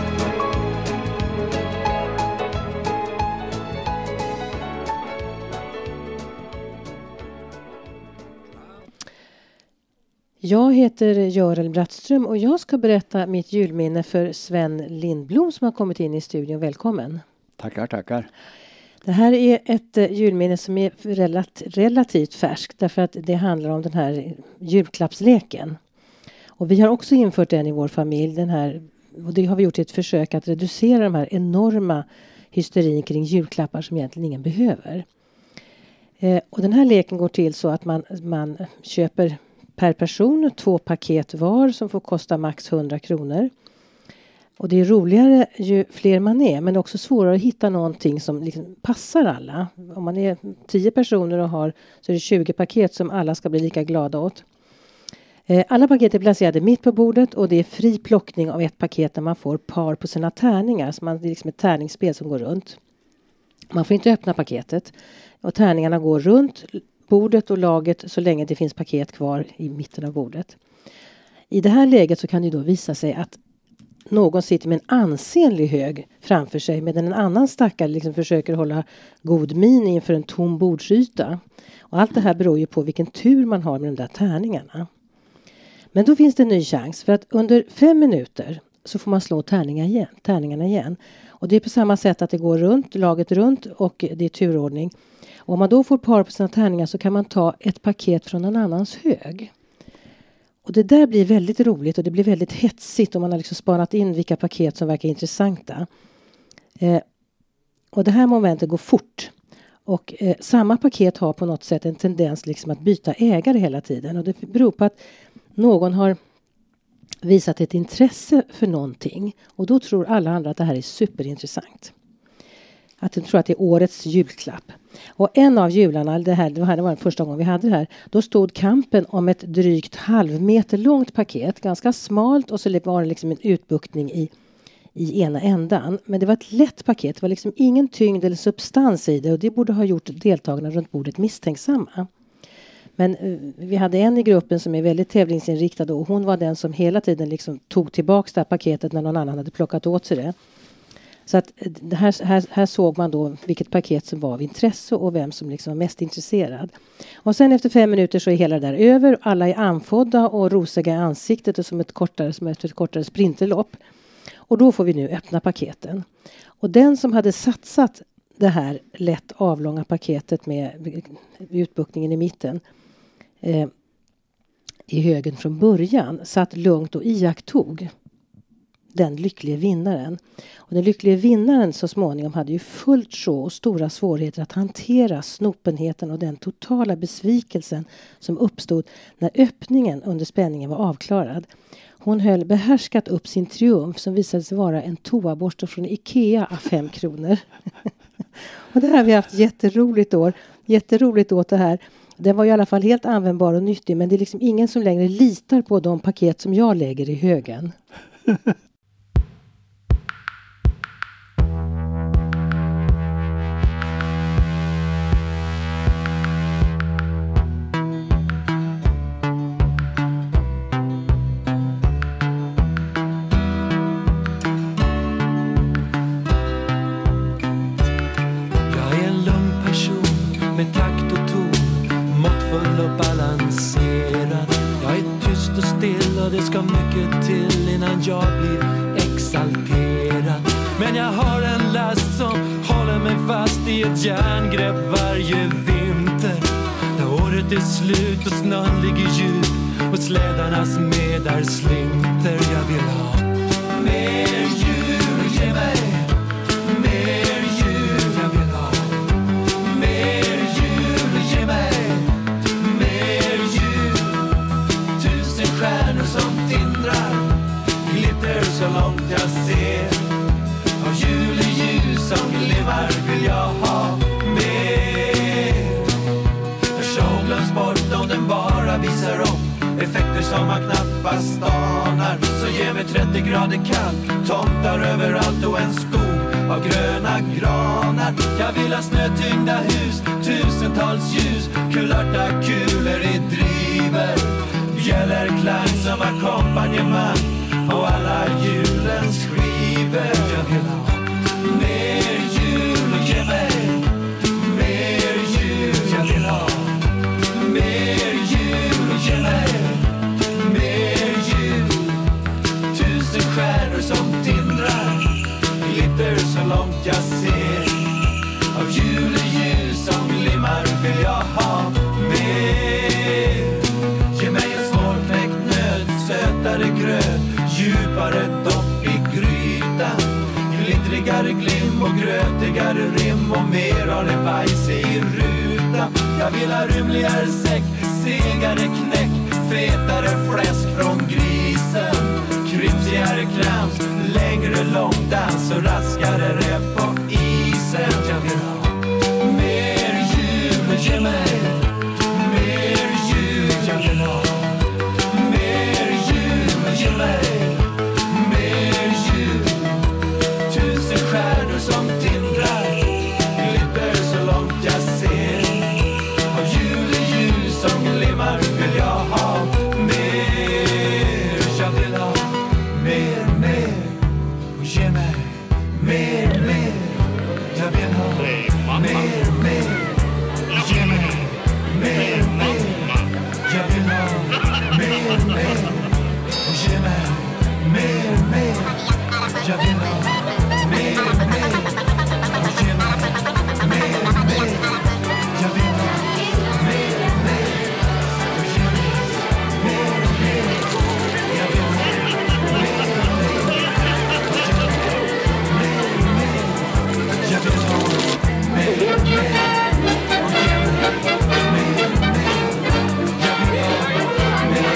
Jag heter Görel Brattström och jag ska berätta mitt julminne för Sven Lindblom som har kommit in i studion. Välkommen. Tackar, tackar. Det här är ett julminne som är relativt färskt därför att det handlar om den här julklappsleken. Och vi har också infört den i vår familj. Den här, och det har vi gjort i ett försök att reducera de här enorma hysterin kring julklappar som egentligen ingen behöver. Och den här leken går till så att man köper per person 2 paket var som får kosta max 100 kronor. Och det är roligare ju fler man är, men också svårare att hitta någonting som liksom passar alla. Om man är 10 personer och har så är det 20 paket som alla ska bli lika glada åt. Alla paket är placerade mitt på bordet och det är fri plockning av ett paket där man får par på sina tärningar. Så det är liksom ett tärningsspel som går runt. Man får inte öppna paketet och tärningarna går runt bordet och laget så länge det finns paket kvar i mitten av bordet. I det här läget så kan det då visa sig att någon sitter med en ansenlig hög framför sig medan en annan stackare liksom försöker hålla god min inför en tom bordsyta. Och allt det här beror ju på vilken tur man har med de där tärningarna. Men då finns det en ny chans för att under 5 minuter så får man slå tärningarna igen. Och det är på samma sätt att det går runt, laget runt och det är turordning. Och om man då får par på sina tärningar så kan man ta ett paket från en annans hög. Och det där blir väldigt roligt och det blir väldigt hetsigt om man har liksom spanat in vilka paket som verkar intressanta. Och det här momentet går fort. Och samma paket har på något sätt en tendens liksom att byta ägare hela tiden. Och det beror på att någon har visat ett intresse för någonting. Och då tror alla andra att det här är superintressant. Att de tror att det är årets julklapp. Och en av jularna, det här var den första gången vi hade det här. Då stod kampen om ett drygt halvmeter långt paket. Ganska smalt och så var det liksom en utbuktning i ena ändan. Men det var ett lätt paket. Det var liksom ingen tyngd eller substans i det. Och det borde ha gjort deltagarna runt bordet misstänksamma. Men vi hade en i gruppen som är väldigt tävlingsinriktad. Och hon var den som hela tiden liksom tog tillbaka det här paketet när någon annan hade plockat åt sig det. Så att här såg man då vilket paket som var av intresse och vem som liksom var mest intresserad. Och sen efter 5 minuter så är hela det där över. Alla är anfodda och rosiga i ansiktet och som ett kortare sprinterlopp. Och då får vi nu öppna paketen. Och den som hade satsat det här lätt avlånga paketet med utbuktningen i mitten i högen från början satt lugnt och iakttog den lyckliga vinnaren. Och den lyckliga vinnaren så småningom hade ju fullt sjå och stora svårigheter att hantera snopenheten och den totala besvikelsen som uppstod när öppningen under spänningen var avklarad. Hon höll behärskat upp sin triumf som visade sig vara en toaborste från Ikea av 5 kronor. Och det här har vi haft jätteroligt år. Jätteroligt åt det här. Den var i alla fall helt användbar och nyttig, men det är liksom ingen som längre litar på de paket som jag lägger i högen. Det ska mycket till innan jag blir exalterad. Men jag har en last som håller mig fast i ett järngrepp varje vinter. När året är slut och snön ligger djup och slädarnas medar slinter. Jag vill ha mer djur, ge mig mer djur. Jag vill ha mer djur, ge mig mer djur. 1000 stjärnor som tindrar, glitter så långt jag ser. Av juleljus som glimmar vill jag ha mer. En show glöms bort om den bara visar upp effekter som man knappast anar. Så ge mig 30 grader kallt, tomtar överallt och en skog av gröna granar. Jag vill ha snötyngda hus, tusentals ljus, kulörta kulor i driver, bjällerklang som ackompanjemang och alla julens skivor. Jag vill ha mer jul och ge mig mer jul. Jag vill ha mer jul och ge mig mer jul. 1000 stjärnor som tindrar, glitter så långt jag ser. Av juleljus som glimmar vill jag ha mer. Ge mig en svårknäckt nöt, sötare gröt, djupare dopp i grytan, glittrigare glim och grötigare rim och mer olivajs i rutan. Jag vill ha rymligare säck, segare knäck, fetare fläsk från grisen, krymsigare krams, längre långdans och raskare rep på isen. Jag vill ha mer jul, ge mig mer jul. Jag vill ha mer jul, ge mig mer jul. 1000 stjärnor som tindrar, glitter så långt jag ser. Av juleljus som glimmar vill jag ha mer. Jag vill ha mer, mer. Och ge mig mer, mer. Jag vill ha mer, mer. Ge mig mer, mer. Jag vill ha mer, mer. Och ge mig mer, mer. Jag vill ha mer, mer. Och ge mig mer, mer. Jag vill ha mer, mer. Och ge mig mer, mer. Jag vill ha mer, mer. Och ge mig mer, mer. Jag vill ha mer, mer. Och ge mig mer, mer. Jag vill ha mer,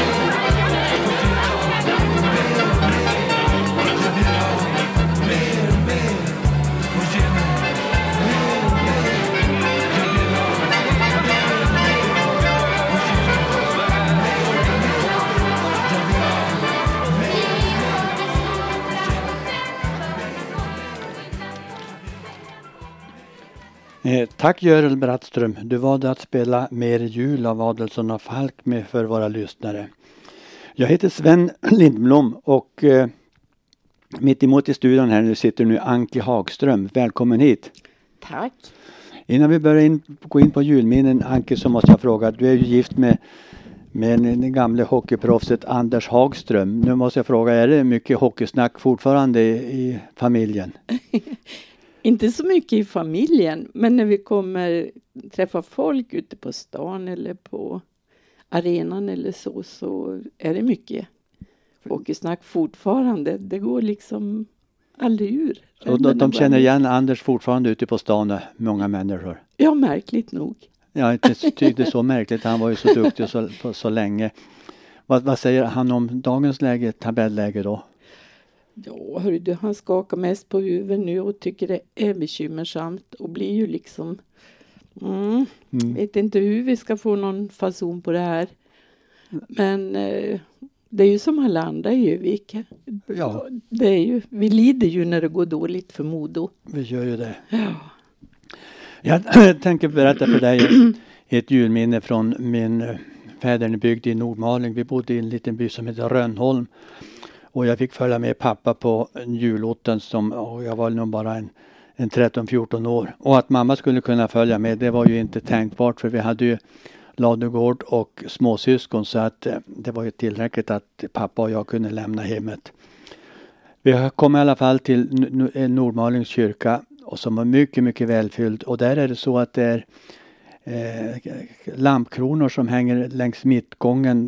Tack Görel Brattström. Du valde att spela Mer jul av Adelsson och Falk med för våra lyssnare. Jag heter Sven Lindblom och mitt emot i studion här nu sitter nu Anki Hagström. Välkommen hit. Tack. Innan vi börjar gå in på julminnen, Anki, så måste jag fråga. Du är ju gift med den gamle hockeyproffset Anders Hagström. Nu måste jag fråga, är det mycket hockeysnack fortfarande i familjen? Inte så mycket i familjen, men när vi kommer träffa folk ute på stan eller på arenan eller så är det mycket Hockeysnack fortfarande. Det går liksom aldrig ur. Och de känner igen Anders fortfarande ute på stan, många människor. Ja, märkligt nog. Ja, inte tyckte så märkligt. Han var ju så duktig så länge. Vad säger han om dagens läge, tabelläge då? Ja, hörru du, han skakar mest på huvudet nu och tycker det är bekymmersamt. Och blir ju liksom... Vet inte hur vi ska få någon fason på det här. Men det är ju som alla andra i Övik. Ja. Det är ju, vi lider ju när det går dåligt för Modo. Vi gör ju det. Ja. Jag tänker berätta för dig ett julminne från min fädernebygd i Nordmaling. Vi bodde i en liten by som heter Rönnholm. Och jag fick följa med pappa på julotten och jag var nog bara en 13-14 år. Och att mamma skulle kunna följa med, det var ju inte tänkbart, för vi hade ju ladugård och småsyskon, så att det var ju tillräckligt att pappa och jag kunde lämna hemmet. Vi kom i alla fall till Nordmalings kyrka, och som var mycket, mycket välfylld. Och där är det så att det är lampkronor som hänger längs mittgången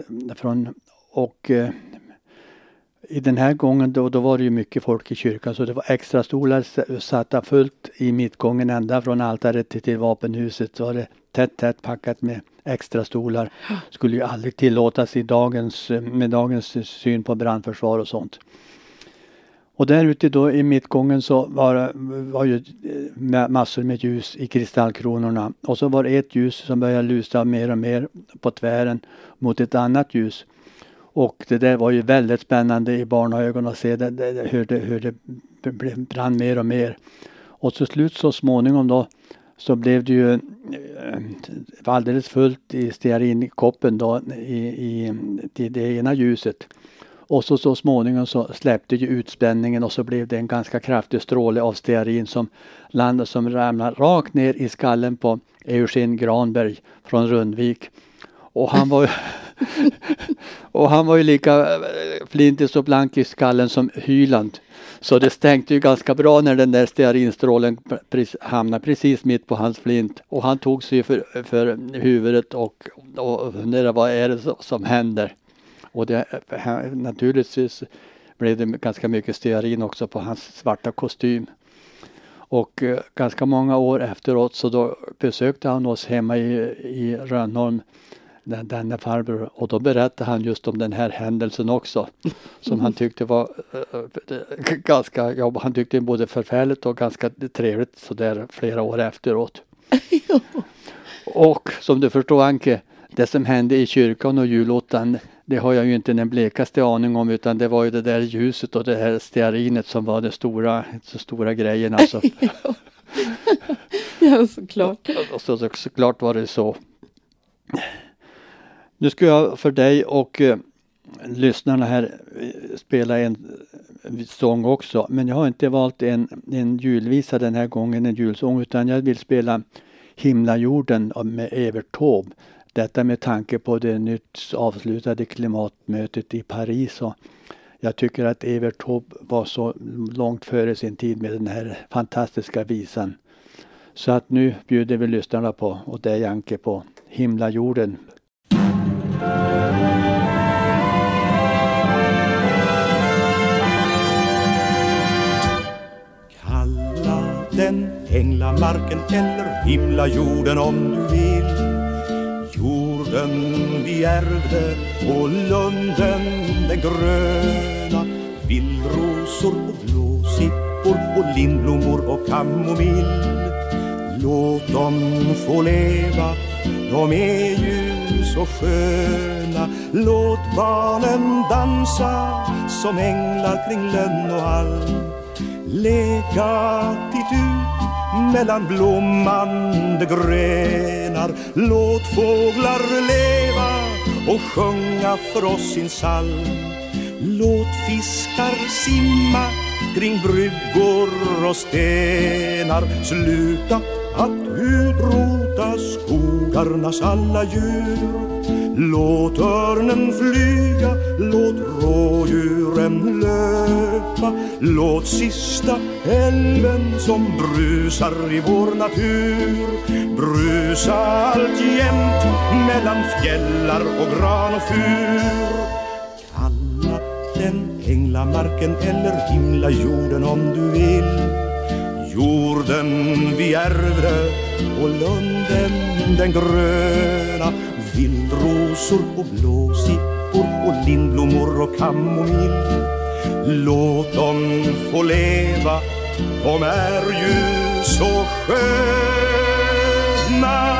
i den här gången då var det ju mycket folk i kyrkan, så det var extra stolar satta fullt i mittgången ända från altaret till vapenhuset. Så var det tätt packat med extra stolar. Skulle ju aldrig tillåtas med dagens syn på brandförsvar och sånt. Och där ute då i mittgången så var ju massor med ljus i kristallkronorna. Och så var det ett ljus som började lysa mer och mer på tvären mot ett annat ljus. Och det där var ju väldigt spännande i barnaögon att se hur det brann mer och mer. Och till slut så småningom då så blev det ju alldeles fullt i stearinkoppen då i det ena ljuset. Och så småningom så släppte ju utspänningen och så blev det en ganska kraftig stråle av stearin som ramlade rakt ner i skallen på Eugen Granberg från Rundvik. Och han var ju lika flintig och blank i skallen som Hyland. Så det stänkte ju ganska bra när den där stearinstrålen hamnade precis mitt på hans flint. Och han tog sig för huvudet och undrade vad är det som händer. Och naturligtvis blev det ganska mycket stearin också på hans svarta kostym. Och ganska många år efteråt så då besökte han oss hemma i Rönnholm, denna farbror, och då berättade han just om den här händelsen också, som han tyckte var han tyckte både förfärligt och ganska trevligt så där flera år efteråt. Och som du förstår, Anke, det som hände i kyrkan och julottan, det har jag ju inte den blekaste aning om, utan det var ju det där ljuset och det här stearinet som var så stora grejen alltså. Ja, såklart. Och såklart var det så. Nu ska jag för dig och lyssnarna här spela en sång också. Men jag har inte valt en julvisa den här gången, en julsång, utan jag vill spela Himlajorden med Evert Taube. Detta med tanke på det nytt avslutade klimatmötet i Paris. Och jag tycker att Evert Taube var så långt före sin tid med den här fantastiska visan. Så att nu bjuder vi lyssnarna på, och det är Janke, på Himlajorden. Kalla den änglamarken eller himlajorden om du vill. Jorden vi ärvde och lunden den gröna. Vildrosor och blåsippor och lindblommor och kamomill. Låt dem få leva, de är ju så sköna. Låt barnen dansa som änglar kring lönn och hall. Leka titt ut mellan blommande grenar. Låt fåglar leva och sjunga för oss sin psalm. Låt fiskar simma kring bryggor och stenar. Sluta att utrota skogarnas alla djur. Låt örnen flyga, låt rådjuren löpa. Låt sista älven som brusar i vår natur brusa alltjämt mellan fjällar och gran och fur. Kalla den änglamarken eller himlajorden om du vill. Jorden vi ärvde och lunden den gröna, vildrosor och blåsippor och lindblommor och kamomill. Låt dem få leva, de är ju så sköna.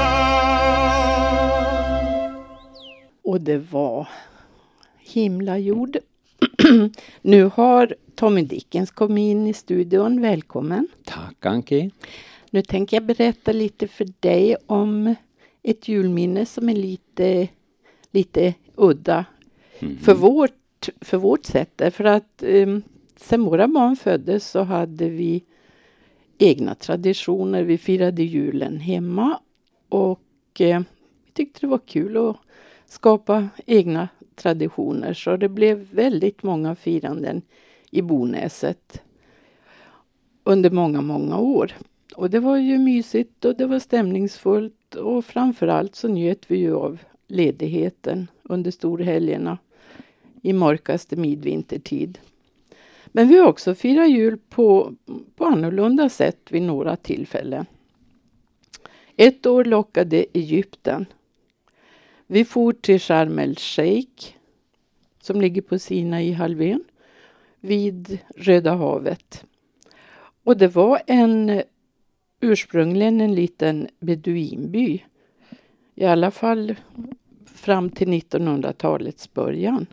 Och det var himlajord. Nu har Tommy Dickens kommit in i studion. Välkommen. Tack Anki. Nu tänker jag berätta lite för dig om ett julminne som är lite udda för vårt sätt. För att sen våra barn föddes så hade vi egna traditioner. Vi firade julen hemma och vi tyckte det var kul att skapa egna traditioner. Så det blev väldigt många firanden i Bonäset under många år. Och det var ju mysigt och det var stämningsfullt och framförallt så njöt vi ju av ledigheten under storhelgerna i mörkaste midvintertid. Men vi har också firat jul på annorlunda sätt vid några tillfällen. Ett år lockade Egypten. Vi for till Sharm el-Sheikh som ligger på Sinai-halvön vid Röda havet. Och det var ursprungligen en liten beduinby. I alla fall fram till 1900-talets början.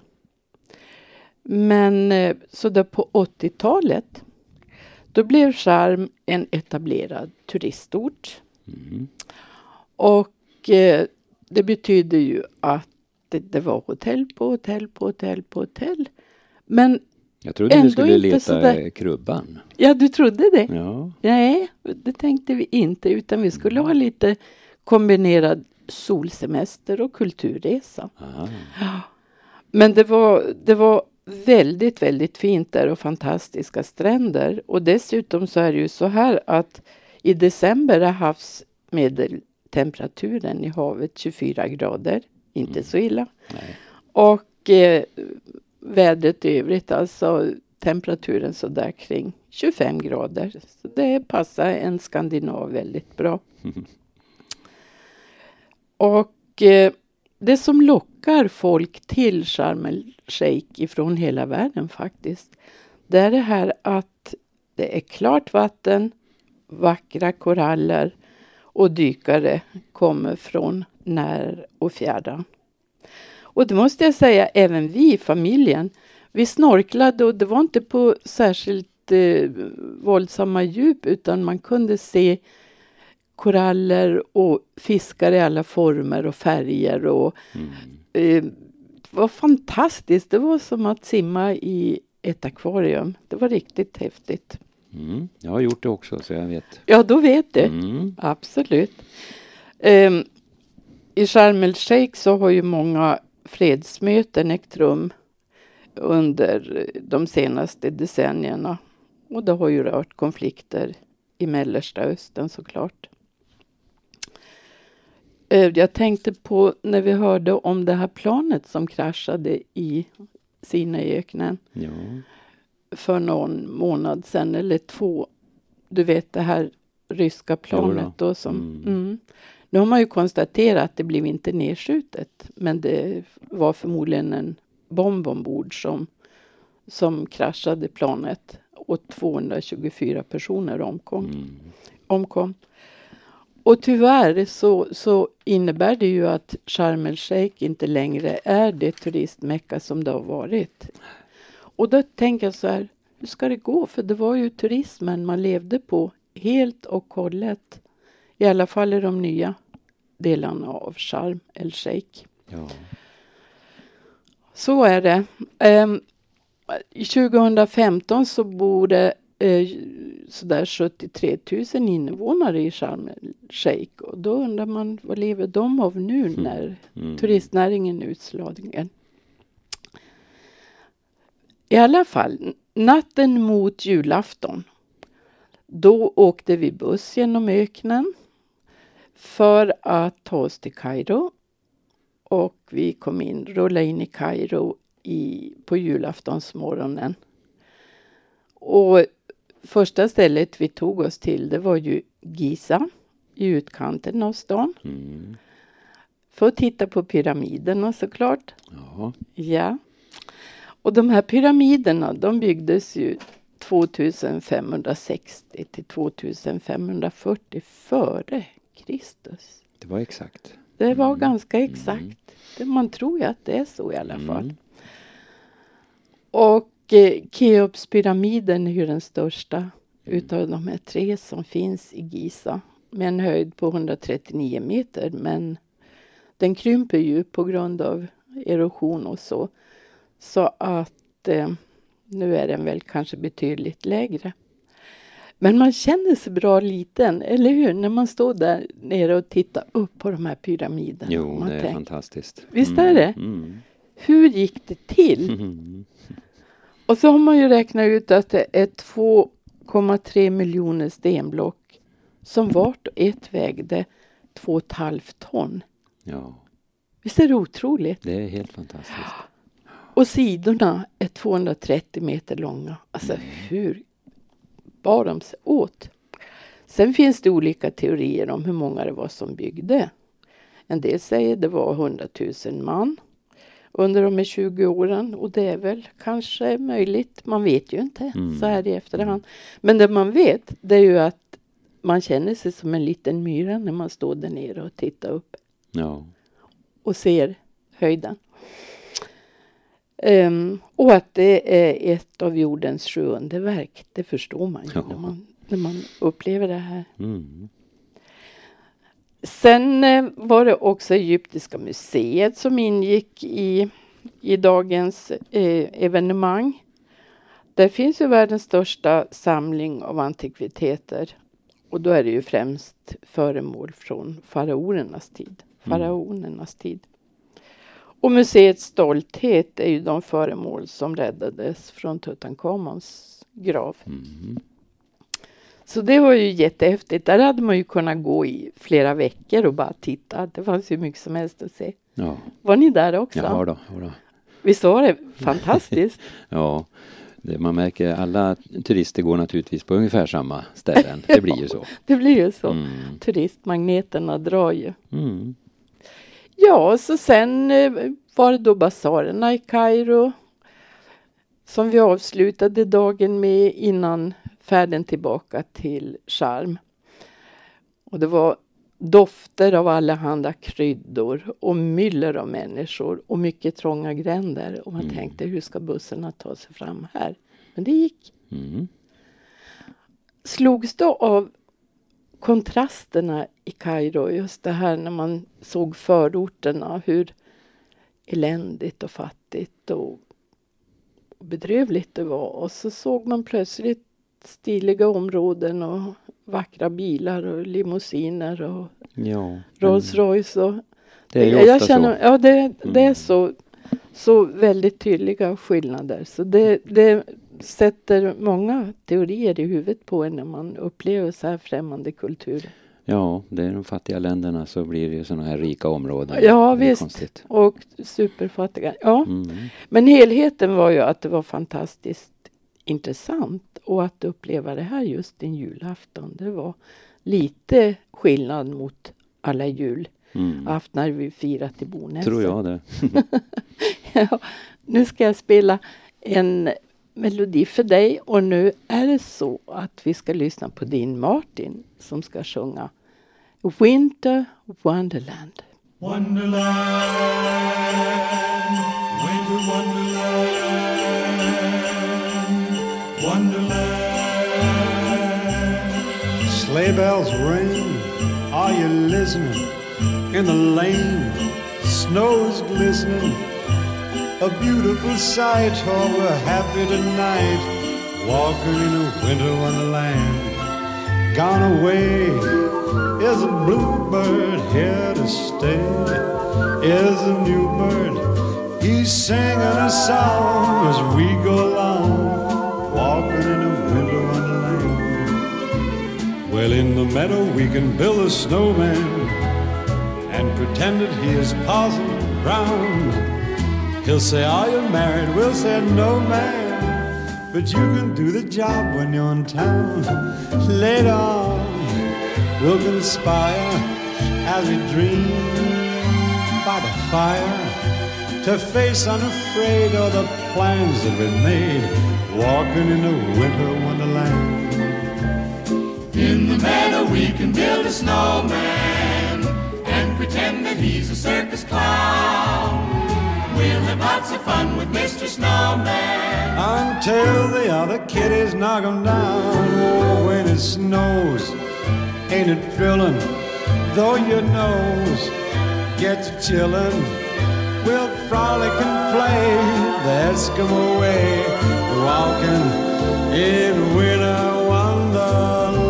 Men så där på 80-talet då blev Sharm en etablerad turistort. Och det betyder ju att det var hotell på hotell på hotell på hotell. Men jag trodde vi skulle leta krubban. Ja, du trodde det? Ja. Nej, det tänkte vi inte. Utan vi skulle ha lite kombinerad solsemester och kulturresa. Ja. Men det var väldigt, väldigt fint där och fantastiska stränder. Och dessutom så är det ju så här att i december är havsmedeltemperaturen i havet 24 grader. Inte så illa. Nej. Och vädret i övrigt, alltså temperaturen så där kring 25 grader. Så det passar en skandinav väldigt bra. Och det som lockar folk till Sharm el-Sheikh ifrån hela världen faktiskt, det är det här att det är klart vatten, vackra koraller och dykare kommer från när och fjärran. Och det måste jag säga, även vi i familjen, vi snorklade och det var inte på särskilt våldsamma djup utan man kunde se koraller och fiskar i alla former och färger och det var fantastiskt. Det var som att simma i ett akvarium. Det var riktigt häftigt. Jag har gjort det också så jag vet. Ja, då vet du. Absolut. I Sharm el-Sheikh så har ju många fredsmöten ägt rum under de senaste decennierna. Och det har ju rört konflikter i Mellersta Östern såklart. Jag tänkte på när vi hörde om det här planet som kraschade i Sinaiöknen. Ja. För någon månad sedan eller 2. Du vet det här ryska planet då som... Nu har man ju konstaterat att det blev inte nedskjutet. Men det var förmodligen en bomb ombord som kraschade planet. Och 224 personer omkom. Och tyvärr så innebär det ju att Sharm el-Sheikh inte längre är det turistmecka som det har varit. Och då tänker jag så här, hur ska det gå? För det var ju turismen man levde på helt och hållet. I alla fall i de nya delarna av Sharm el-Sheikh. Ja. Så är det. 2015 så bor det sådär 73 000 invånare i Sharm el-Sheikh. Och då undrar man, vad lever de av nu när turistnäringen är utslagen? I alla fall, natten mot julafton, då åkte vi buss genom öknen för att ta oss till Kairo. Och vi rullade in i Kairo på julaftonsmorgonen. Och första stället vi tog oss till, det var ju Giza i utkanten av stan. För att titta på pyramiderna såklart. Ja. Och de här pyramiderna, de byggdes ju 2560 till 2540 före Kristus. Det var exakt. Det var ganska exakt. Man tror ju att det är så i alla fall. Och Keopspyramiden är ju den största utav de här 3 som finns i Giza. Med en höjd på 139 meter. Men den krymper ju på grund av erosion och så. Så att nu är den väl kanske betydligt lägre. Men man känner sig bra liten, eller hur? När man står där nere och tittar upp på de här pyramiderna. Jo, det är fantastiskt. Visst är det? Hur gick det till? Och så har man ju räknat ut att det är 2,3 miljoner stenblock som vart och ett vägde 2,5 ton. Ja. Visst är det otroligt? Det är helt fantastiskt. Och sidorna är 230 meter långa. Alltså hur bar de sig åt? Sen finns det olika teorier om hur många det var som byggde. En del säger det var 100 000 man under de här 20 åren. Och det är väl kanske möjligt. Man vet ju inte så här i efterhand. Men det man vet, det är ju att man känner sig som en liten myra när man står där nere och tittar upp. Ja. Och ser höjden. Och att det är ett av jordens 7 underverk. Det förstår man ju när man upplever det här. Sen var det också Egyptiska museet som ingick i dagens evenemang. Där finns ju världens största samling av antikviteter. Och då är det ju främst föremål från faraonernas tid. Och museets stolthet är ju de föremål som räddades från Tutankhamons grav. Så det var ju jättehäftigt. Där hade man ju kunnat gå i flera veckor och bara titta. Det fanns ju mycket som helst att se. Ja. Var ni där också? Ja då. Visst var det fantastiskt? Ja, man märker alla turister går naturligtvis på ungefär samma ställen. Det blir ju så. Det blir ju så. Turistmagneterna drar ju. Ja, så sen var det då basarerna i Kairo som vi avslutade dagen med innan färden tillbaka till Sharm. Och det var dofter av allehanda kryddor och myller av människor och mycket trånga gränder. Och man tänkte, hur ska bussarna ta sig fram här? Men det gick. Slogs då av kontrasterna i Kairo, just det här när man såg förorterna, hur eländigt och fattigt och bedrövligt det var. Och så såg man plötsligt stiliga områden och vackra bilar och limousiner och Rolls Royce. Och det är ju ofta så. Ja, det är så väldigt tydliga skillnader. Så det sätter många teorier i huvudet på en när man upplever så här främmande kultur. Ja, det är de fattiga länderna så blir det ju sådana här rika områden. Ja, visst. Konstigt. Och superfattiga. Ja. Men helheten var ju att det var fantastiskt intressant. Och att uppleva det här just en julafton. Det var lite skillnad mot alla julaftnar vi firat i Bonäs. Tror jag det. Ja, nu ska jag spela en melodi för dig. Och nu är det så att vi ska lyssna på Dean Martin som ska sjunga Winter Wonderland. Wonderland, winter wonderland, wonderland. Sleigh bells ring, are you listening? In the lane, snow's glistening. A beautiful sight, oh we're happy tonight, walking in a winter wonderland. Gone away is a bluebird, here to stay is a new bird. He's singing a song as we go along, walking in a winter wonderland. Well, in the meadow we can build a snowman and pretend that he is Parson Brown. He'll say, are you married? We'll say, no, man. But you can do the job when you're in town. Later on, we'll conspire as we dream by the fire to face unafraid all the plans that we made, walking in a winter wonderland. In the meadow we can build a snowman and pretend that he's a circus clown. We'll have lots of fun with Mr. Snowman until the other kiddies knock him down. Oh, when it snows, ain't it thrilling? Though your nose gets chillin', we'll frolic and play the Eskimo way, walking in winter wonderland.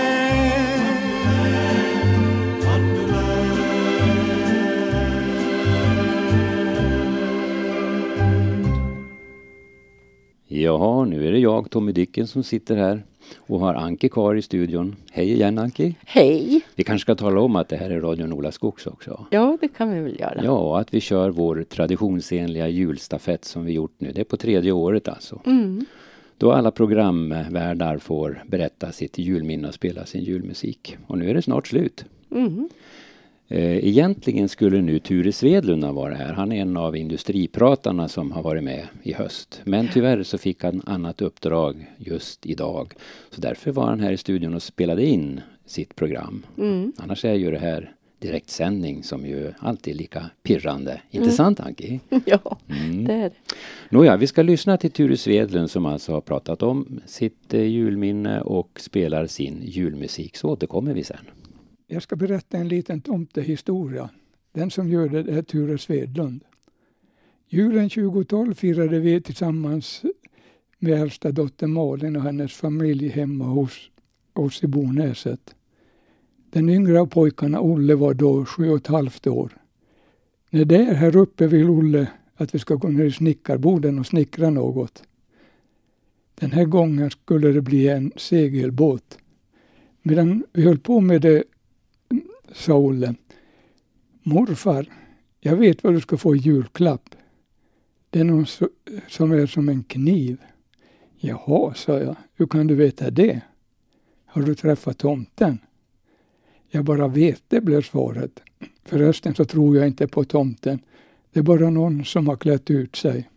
Jaha, nu är det jag, Tommy Dicken, som sitter här och har Anke kvar i studion. Hej igen, Anke. Hej. Vi kanske ska tala om att det här är Radio Nola Skogs också. Ja, det kan vi väl göra. Ja, att vi kör vår traditionsenliga julstafett som vi gjort nu. Det är på 3:e året alltså. Mm. Då alla programvärdar får berätta sitt julminne och spela sin julmusik. Och nu är det snart slut. Mm. Egentligen skulle nu Ture Svedlund vara här. Han är en av industripratarna som har varit med i höst. Men tyvärr så fick han annat uppdrag just idag. Så därför var han här i studion och spelade in sitt program. Mm. Annars är ju det här direktsändning som ju alltid är lika pirrande. Inte sant, Anki? Ja, det är det. Nåja, vi ska lyssna till Ture Svedlund som alltså har pratat om sitt julminne och spelar sin julmusik. Så återkommer vi sen. Jag ska berätta en liten tomtehistoria. Den som gör det är Ture Svedlund. Julen 2012 firade vi tillsammans med äldsta dotter Malin och hennes familj hemma hos oss i Bonäset. Den yngre av pojkarna, Olle, var då 7,5 år. När det är här uppe vill Olle att vi ska gå ner i snickarboden och snickra något. Den här gången skulle det bli en segelbåt. Medan vi höll på med det sa Olle: morfar, jag vet vad du ska få i julklapp. Det är någon som är som en kniv. Jaha, sa jag. Hur kan du veta det? Har du träffat tomten? Jag bara vet, det blev svaret. Förresten så tror jag inte på tomten. Det är bara någon som har klätt ut sig.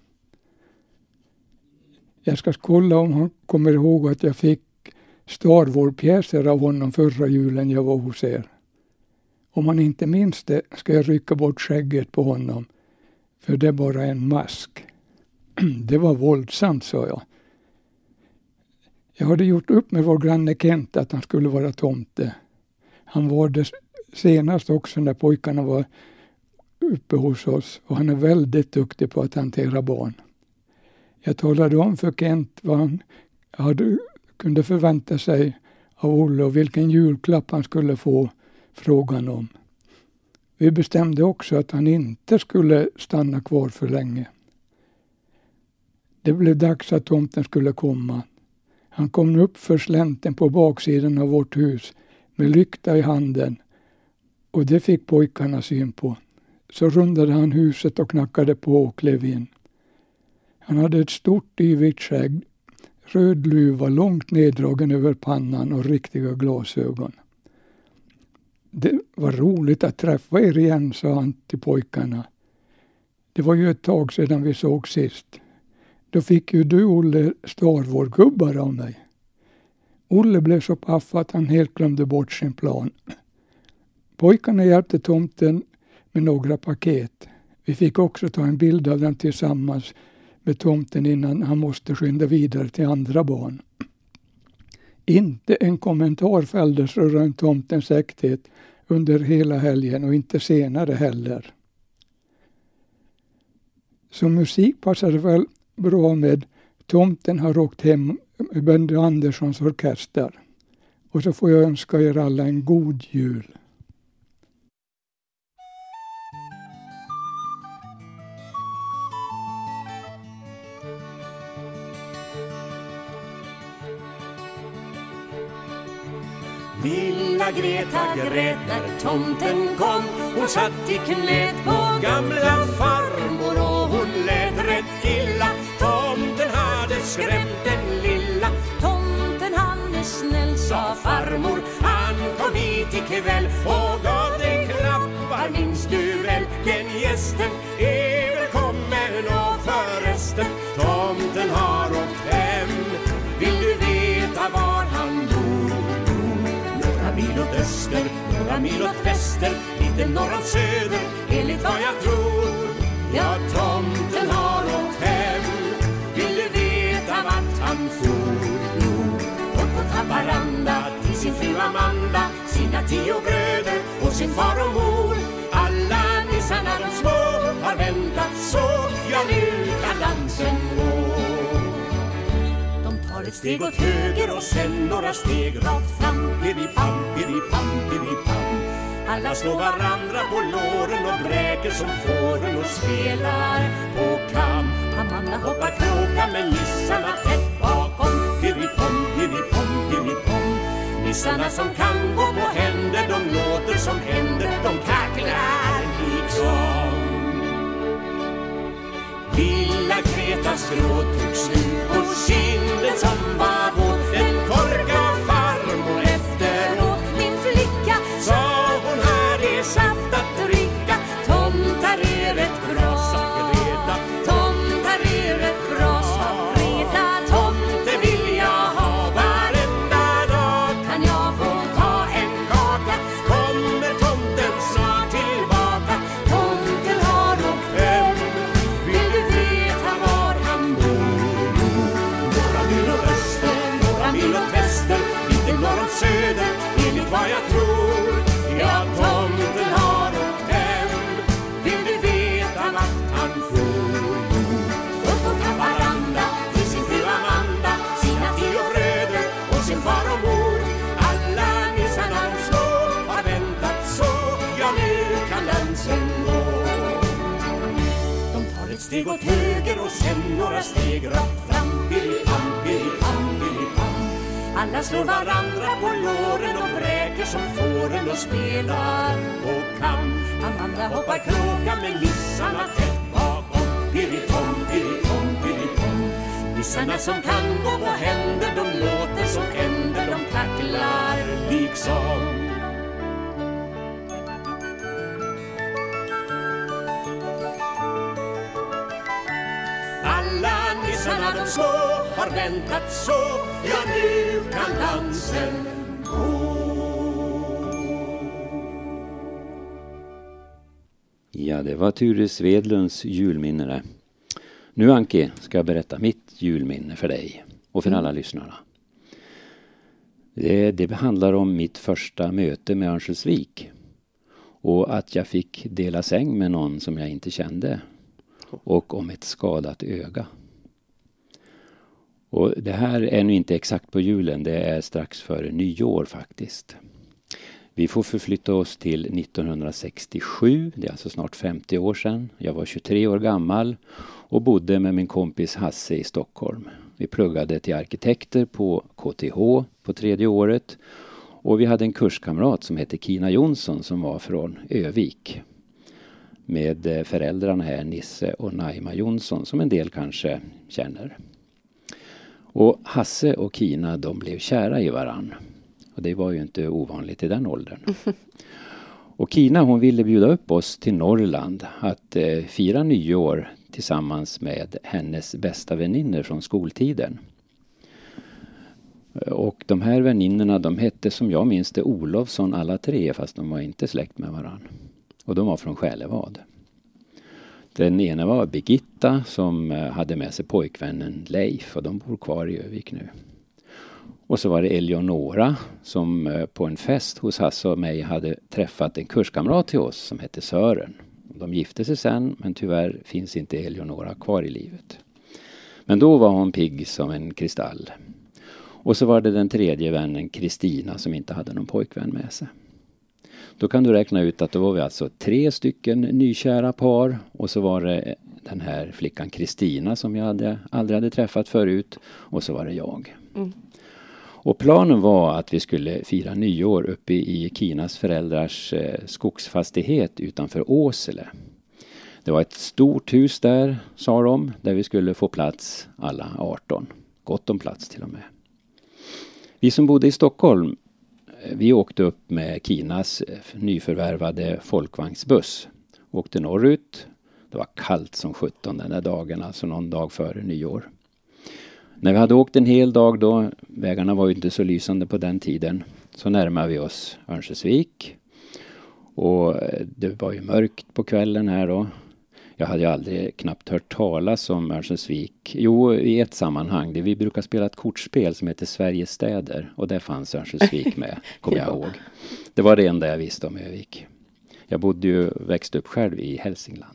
Jag ska kolla om han kommer ihåg att jag fick Star Wars-pjäser av honom förra julen jag var hos er. Om han inte minns det ska jag rycka bort skägget på honom. För det är bara en mask. Det var våldsamt, sa jag. Jag hade gjort upp med vår granne Kent att han skulle vara tomte. Han var det senast också när pojkarna var uppe hos oss. Och han är väldigt duktig på att hantera barn. Jag talade om för Kent vad han kunde förvänta sig av Olle och vilken julklapp han skulle få frågan om. Vi bestämde också att han inte skulle stanna kvar för länge. Det blev dags att tomten skulle komma. Han kom upp för slänten på baksidan av vårt hus med lykta i handen och det fick pojkarna syn på. Så rundade han huset och knackade på och klev in. Han hade ett stort yvigt skägg, röd luva långt neddragen över pannan och riktiga glasögon. Det var roligt att träffa er igen, sa han till pojkarna. Det var ju ett tag sedan vi såg sist. Då fick ju du, Olle, Star Wars-gubbar av mig. Olle blev så paff att han helt glömde bort sin plan. Pojkarna hjälpte tomten med några paket. Vi fick också ta en bild av dem tillsammans med tomten innan han måste skynda vidare till andra barn. Inte en kommentar fälldes rörande tomtens äkthet under hela helgen och inte senare heller. Så musik passade väl bra med Tomten har åkt hem med Benny Anderssons orkester. Och så får jag önska er alla en god jul. Lilla Greta grät när tomten kom. Hon satt i knät på gamla farmor och hon lät rätt illa. Tomten hade skrämt den lilla. Tomten han är snäll, sa farmor. Han kom hit ikväll och gav dig klappar, minns du väl? Den gästen är välkommen och förresten, tomten har åkt hem. Vill du veta var han bor? Några mil åt öster, några mil åt väster, lite norr om söder, enligt vad jag tror. Ja, tomten har åkt hem. Vill du veta vart han for? Jo, bort på Haparanda till sin fru Amanda, sina 10 bröder och sin far och mor. Alla nissarna de små har väntat så, ja nu kan dansen gå. De tar ett steg åt höger och sen några steg rakt fram. Piri-pam, piri-pam, piri-pam. Alla slår varandra på låren och bräker som fåren och spelar på kam. Amanda hoppar kråka men nissarna tätt bakom. Piri-pom, piri-pom, piri-pom. Nissarna som kan gå på händer, de låter som händer, de kacklar liksom. Lilla Gretas gråt tog slut på kinden som var våt. Den torka farmor efteråt. Min flicka, sa hon, här är saft att dricka. tomtar är rätt bra, sa Greta. tomtar är rätt bra, sa Greta. Tomte vill jag ha varenda dag. Kan jag få ta en kaka? Kommer tomten snart tillbaka? Tomten har åkt hem. Vill du veta var han bor? Några mil åt öster, några mil åt väster, lite norr om söder, enligt vad jag tror. Ja, tomten har åkt hem. Vill du veta vart han for? Upp på Haparanda till sin fru Amanda, sina 10 bröder och sin far och mor. Alla nissarna små har väntat så, ja nu kan dansen gå. De tar ett steg åt höger och sen några steg rakt fram. Piri-pam, piri-pam, piri-pam. Alla slår varandra på låren och bräker som fåren och spelar på kam. Amanda hoppar kråka med nissarna tätt bakom. Piri-pom, piri-pom, piri-pom. Nissarna som kan gå på händer, de låter som händer, de kacklar liksom. Alla nissarna de små har väntat så, ja nu kan dansen gå. Ja, det var Ture Svedlunds julminne det. Nu Anki ska jag berätta mitt julminne för dig och för alla lyssnarna. Det handlar om mitt första möte med Örnsköldsvik. Och att jag fick dela säng med någon som jag inte kände. Och om ett skadat öga. Och det här är nu inte exakt på julen, det är strax före nyår faktiskt. Vi får förflytta oss till 1967, det är alltså snart 50 år sedan. Jag var 23 år gammal och bodde med min kompis Hasse i Stockholm. Vi pluggade till arkitekter på KTH på 3:e året. Och vi hade en kurskamrat som hette Kina Jonsson som var från Övik. Med föräldrarna här, Nisse och Naima Jonsson, som en del kanske känner. Och Hasse och Kina, de blev kära i varann. Och det var ju inte ovanligt i den åldern. Och Kina, hon ville bjuda upp oss till Norrland att fira nyår tillsammans med hennes bästa väninner från skoltiden. Och de här väninnorna, de hette som jag minns det Olofsson alla tre, fast de var inte släkt med varann. Och de var från Själevad. Den ena var Birgitta som hade med sig pojkvännen Leif, och de bor kvar i Övik nu. Och så var det Eleonora som på en fest hos Hasse och mig hade träffat en kurskamrat till oss som hette Sören. De gifte sig sen, men tyvärr finns inte Eleonora kvar i livet. Men då var hon pigg som en kristall. Och så var det den tredje vännen Kristina som inte hade någon pojkvän med sig. Då kan du räkna ut att då var vi alltså 3 stycken nykära par. Och så var det den här flickan Kristina som jag aldrig hade träffat förut. Och så var det jag. Mm. Och planen var att vi skulle fira nyår uppe i Kinas föräldrars skogsfastighet utanför Åsele. Det var ett stort hus där, sa de, där vi skulle få plats alla 18. Gott om plats till och med. Vi som bodde i Stockholm, vi åkte upp med Kinas nyförvärvade folkvagnsbuss. Åkte norrut. Det var kallt som 17 den där dagen, alltså någon dag före nyår. När vi hade åkt en hel dag då, vägarna var ju inte så lysande på den tiden, så närmade vi oss Örnsköldsvik. Och det var ju mörkt på kvällen här då. Jag hade ju aldrig knappt hört talas om Örnsköldsvik. Jo, i ett sammanhang. Vi brukar spela ett kortspel som heter Sveriges städer. Och där fanns Örnsköldsvik med, kommer jag ihåg. Det var det enda jag visste om Övik. Jag växte upp själv i Hälsingland.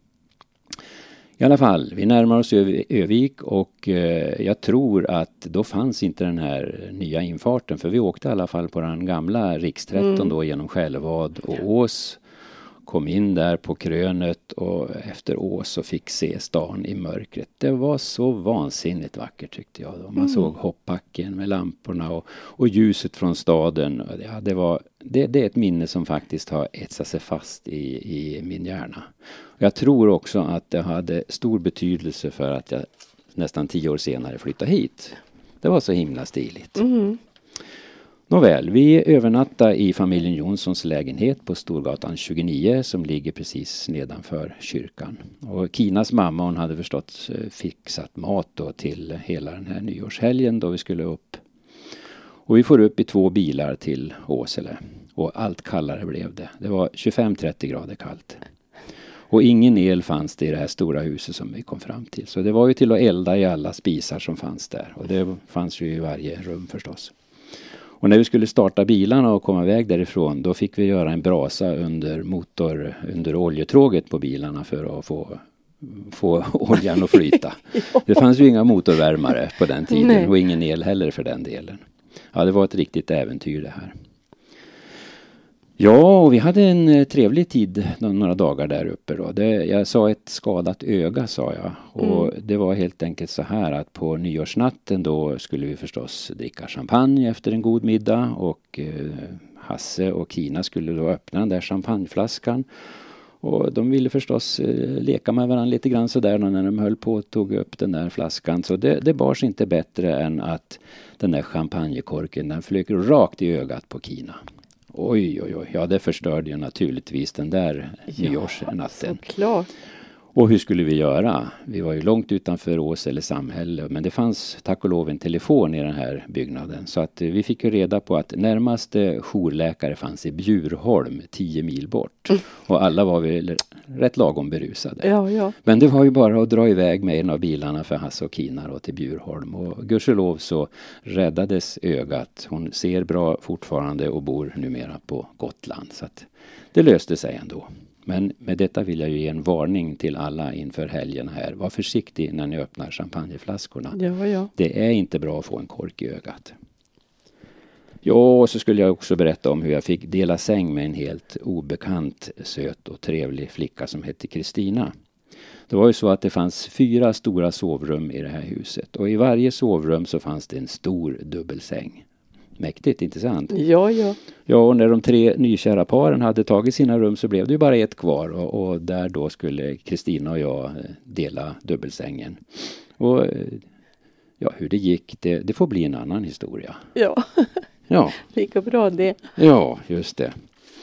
I alla fall, vi närmar oss Övik och jag tror att då fanns inte den här nya infarten. För vi åkte i alla fall på den gamla riks 13 då genom Självad och Ås. Kom in där på krönet och efter Ås så fick se stan i mörkret. Det var så vansinnigt vackert tyckte jag då. Man såg hoppbacken med lamporna och ljuset från staden. Ja, det är ett minne som faktiskt har etsat sig fast i min hjärna. Jag tror också att det hade stor betydelse för att jag nästan 10 år senare flyttade hit. Det var så himla stiligt. Nåväl, vi övernattade i familjen Jonssons lägenhet på Storgatan 29 som ligger precis nedanför kyrkan. Och Kinas mamma, hon hade förstås fixat mat då till hela den här nyårshelgen då vi skulle upp. Och vi får upp i 2 bilar till Åsele. Och allt kallare blev det. Det var 25-30 grader kallt. Och ingen el fanns det i det här stora huset som vi kom fram till. Så det var ju till att elda i alla spisar som fanns där. Och det fanns ju i varje rum förstås. Och när vi skulle starta bilarna och komma iväg därifrån, då fick vi göra en brasa under oljetråget på bilarna för att få oljan att flyta. Det fanns ju inga motorvärmare på den tiden och ingen el heller för den delen. Ja, det var ett riktigt äventyr det här. Ja, och vi hade en trevlig tid några dagar där uppe då. Jag sa ett skadat öga, sa jag. Och det var helt enkelt så här att på nyårsnatten då skulle vi förstås dricka champagne efter en god middag. Och Hasse och Kina skulle då öppna den där champagneflaskan. Och de ville förstås leka med varandra lite grann sådär när de höll på och tog upp den där flaskan. Så det bars inte bättre än att den där champagnekorken den flög rakt i ögat på Kina. Oj. Ja, det förstörde ju naturligtvis den där nyårsnatten. Såklart. Och hur skulle vi göra? Vi var ju långt utanför Åsele samhälle. Men det fanns tack och lov en telefon i den här byggnaden. Så att vi fick ju reda på att närmaste jourläkare fanns i Bjurholm 10 mil bort. Och alla var väl rätt lagom berusade. Ja. Men det var ju bara att dra iväg med en av bilarna för Hasse och Kina då till Bjurholm. Och gudskelov så räddades ögat. Hon ser bra fortfarande och bor numera på Gotland. Så att det löste sig ändå. Men med detta vill jag ju ge en varning till alla inför helgen här. Var försiktig när ni öppnar champagneflaskorna. Ja. Det är inte bra att få en kork i ögat. Ja, och så skulle jag också berätta om hur jag fick dela säng med en helt obekant, söt och trevlig flicka som hette Kristina. Det var ju så att det fanns 4 stora sovrum i det här huset. Och i varje sovrum så fanns det en stor dubbelsäng. Mäktigt, inte sant? Ja. Ja, och när de 3 nykära paren hade tagit sina rum så blev det ju bara ett kvar. Och där då skulle Kristina och jag dela dubbelsängen. Och ja, hur det gick, det får bli en annan historia. Ja. Lika bra det. Ja, just det.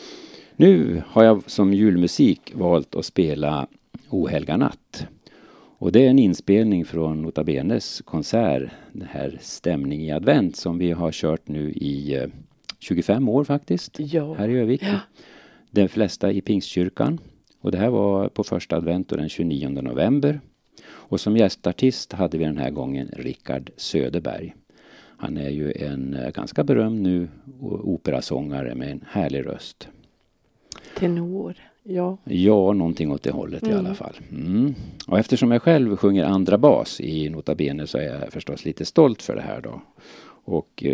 Nu har jag som julmusik valt att spela O helga natt. Och det är en inspelning från Nota Benes konsert, den här Stämning i advent som vi har kört nu i 25 år faktiskt, här i Övik. Ja. De flesta i Pingstkyrkan. Och det här var på första advent den 29 november. Och som gästartist hade vi den här gången Rickard Söderberg. Han är ju en ganska berömd nu operasångare med en härlig röst. Tenor. Ja, någonting åt det hållet i alla fall. Och eftersom jag själv sjunger andra bas i Nota Bene så är jag förstås lite stolt för det här då. Och vi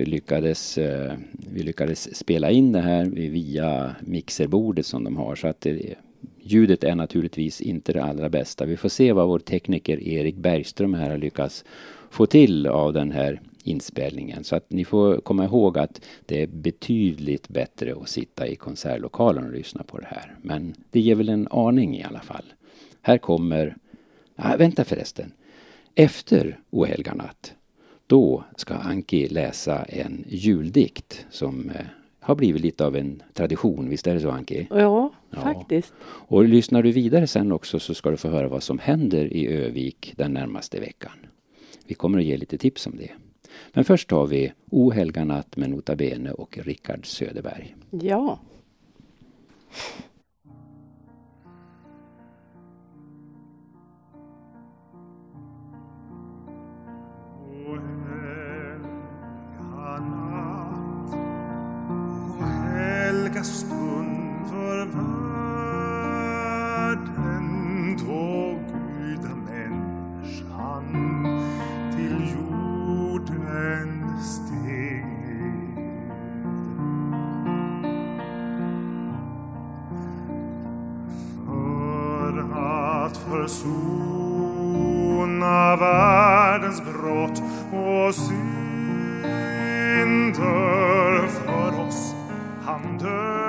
lyckades spela in det här via mixerbordet som de har. Så att ljudet är naturligtvis inte det allra bästa. Vi får se vad vår tekniker Erik Bergström här har lyckats få till av den här inspelningen. Så att ni får komma ihåg att det är betydligt bättre att sitta i konsertlokalen och lyssna på det här. Men det ger väl en aning i alla fall. Här kommer, vänta förresten, efter O helga natt, då ska Anki läsa en juldikt som har blivit lite av en tradition, visst är det så Anki? Ja, faktiskt. Och lyssnar du vidare sen också så ska du få höra vad som händer i Övik den närmaste veckan. Vi kommer att ge lite tips om det. Men först har vi O helga natt med Nota Bene och Rickard Söderberg. Ja. Helga stund för världen då gudamänniskan till jorden steg ner. För att försona världens brott och synder för oss han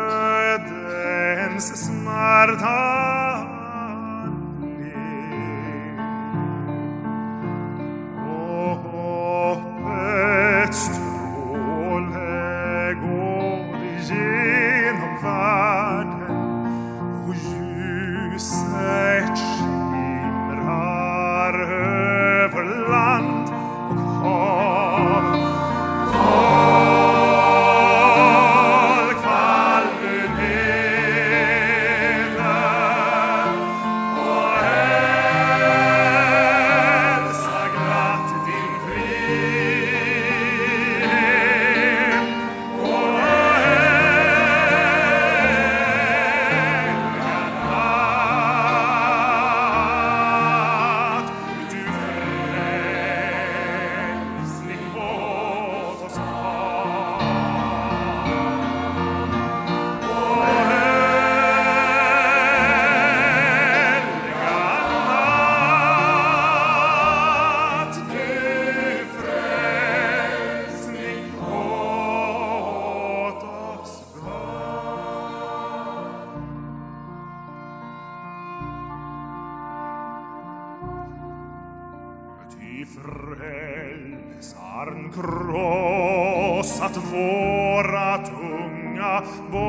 dödens smärta led. Och hoppets stråle går igenom världen och ljuset skimrar över land och hav. Frälsaren krossat våra tunga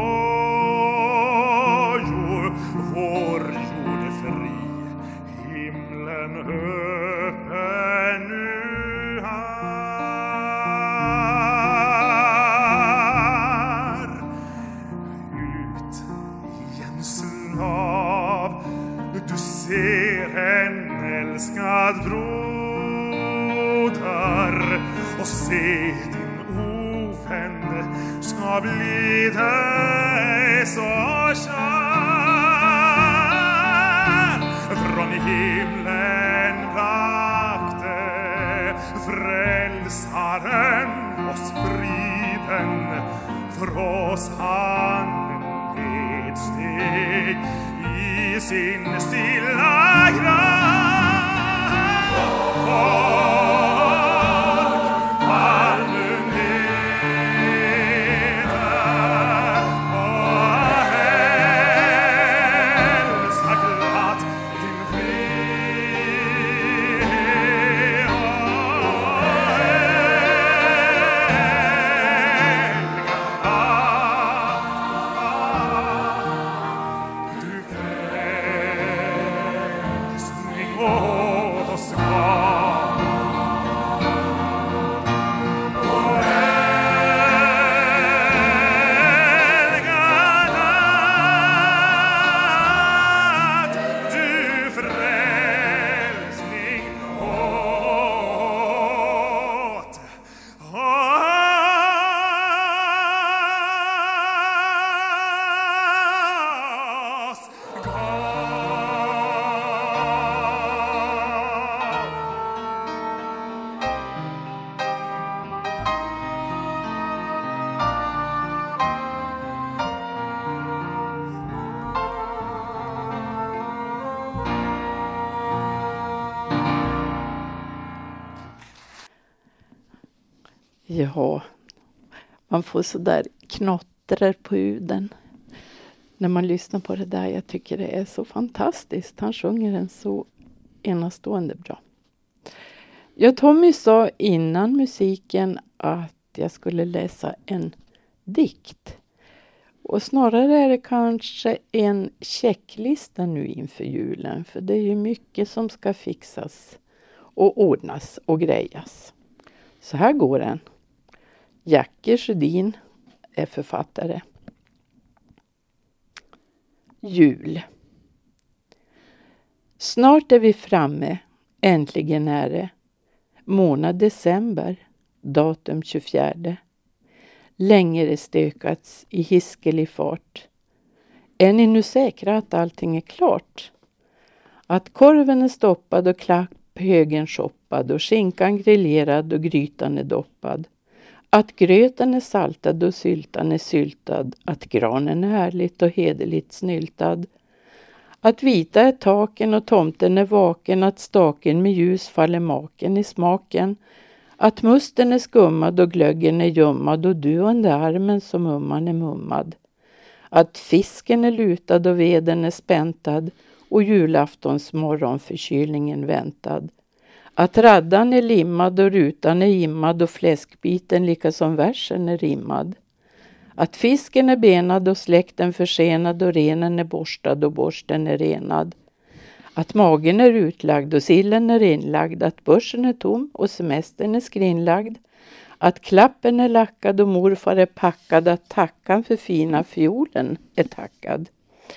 bojor, vår jord är fri, himlen öppen nu här. Ut i en slav, du ser en älskad bror och se din ovän ska bli dig så kär. Från himlen vakte frälsaren oss friden, för oss han nedsteg i sin stilla grav. Ja, man får så där knottrar på huden. när man lyssnar på det där. Jag tycker det är så fantastiskt. Han sjunger den så enastående bra. Ja, Tommy sa innan musiken att jag skulle läsa en dikt. Och snarare är det kanske en checklista nu inför julen. För det är ju mycket som ska fixas och ordnas och grejas. Så här går den. Jackie Sjödin är författare. Jul. Snart är vi framme. Äntligen är det. Månad december. Datum 24. Länge det stökats i hiskelig fart. Är ni nu säkra att allting är klart? Att korven är stoppad och klapphögen shoppad och skinkan grillerad och grytan är doppad. Att gröten är saltad och syltan är syltad. Att granen är härligt och hederligt snyltad. Att vita är taken och tomten är vaken. Att staken med ljus faller maken i smaken. Att musten är skummad och glöggen är gömmad och du under armen som umman är mummad. Att fisken är lutad och veden är späntad och julaftons morgonförkylningen väntad. Att raddan är limmad och rutan är immad och fläskbiten lika som versen är rimmad. Att fisken är benad och släkten försenad och renen är borstad och borsten är renad. Att magen är utlagd och sillen är inlagd, att börsen är tom och semestern är skrinlagd. Att klappen är lackad och morfar är packad, att tackan för fina fiolen är tackad.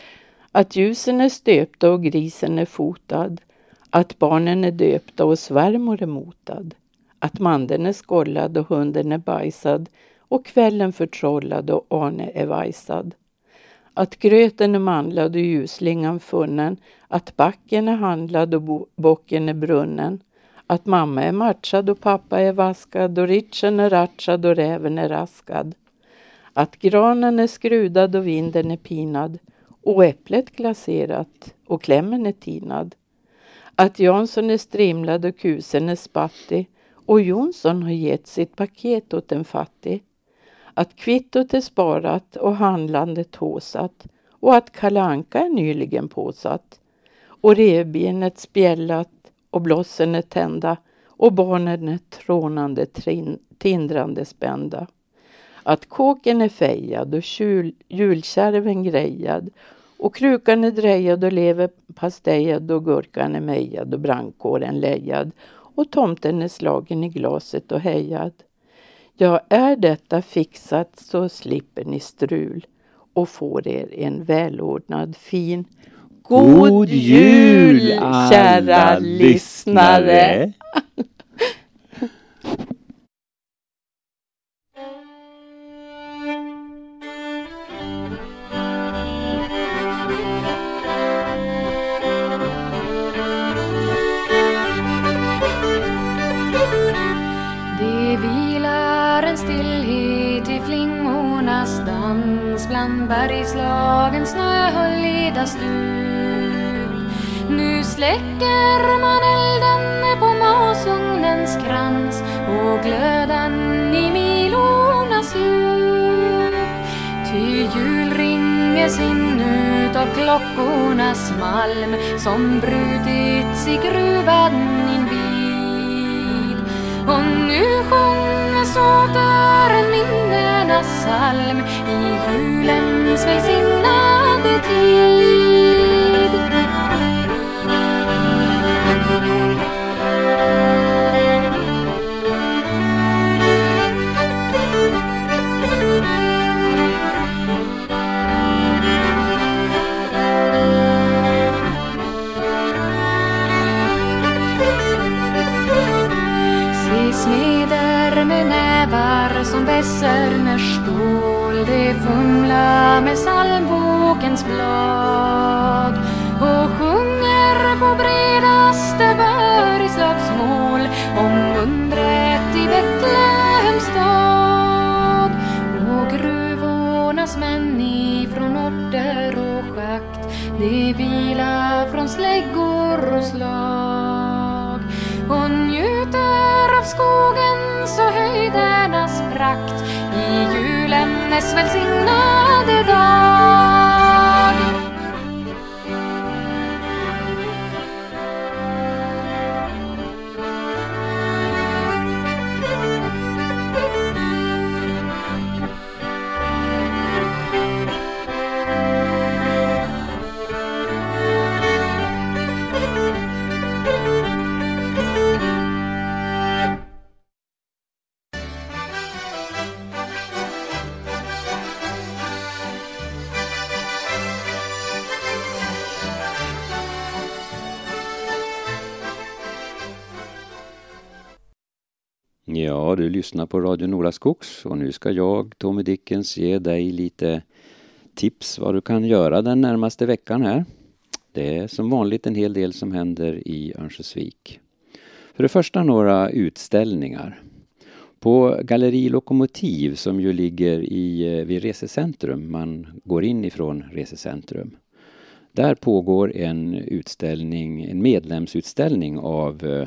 Att ljusen är stöpta och grisen är fotad, att barnen är döpta och svärmor är motad. Att mandeln är skollad och hunden är bajsad och kvällen förtrollad och Arne är vajsad. Att gröten är mandlad och ljuslingan funnen, att backen är handlad och bocken är brunnen. Att mamma är matchad och pappa är vaskad och ritchen är ratchad och räven är raskad. Att granen är skrudad och vinden är pinad och äpplet glaserat och klämmen är tinad. Att Jansson är strimlad och kusen är spattig och Jonsson har gett sitt paket åt en fattig. Att kvittot är sparat och handlandet håsat och att Kalle Anka är nyligen påsatt och revbenet spjällat och blossen är tända och barnen är trånande tindrande spända. Att kåken är fejad och julkärven grejad och krukan är drejad och lever pastejad och gurkan är mejad och brandkåren lejad och tomten är slagen i glaset och hejad. Ja, är detta fixat så slipper ni strul och får er en välordnad fin God jul, kära lyssnare! Det vilar en stillhet i flingornas dans bland bergslagens snöhöljda stup. Nu släcker man elden på masugnens krans och glöden i milornas djup. Ty jul ringes in ut av klockornas malm som brutits i gruvan invid. Och nu sjunges åter en minnenas psalm i julens välsignade tid. Smeder med nävar som vässerners stål, det fumlar med psalmbokens blad och sjunger på bredaste bergslagsmål om undret i Betlehems stad. Och gruvornas män ifrån orter och schakt, det vilar från släggor och slag och njuter av skogens och höjdernas prakt i julens välsignade dag. Ja, du lyssnar på Radio Nolaskogs och nu ska jag, Tommy Dickens, ge dig lite tips vad du kan göra den närmaste veckan här. Det är som vanligt en hel del som händer i Örnsköldsvik. För det första några utställningar. På Galleri Lokomotiv som ju ligger vid Resecentrum, man går in ifrån Resecentrum. Där pågår en medlemsutställning av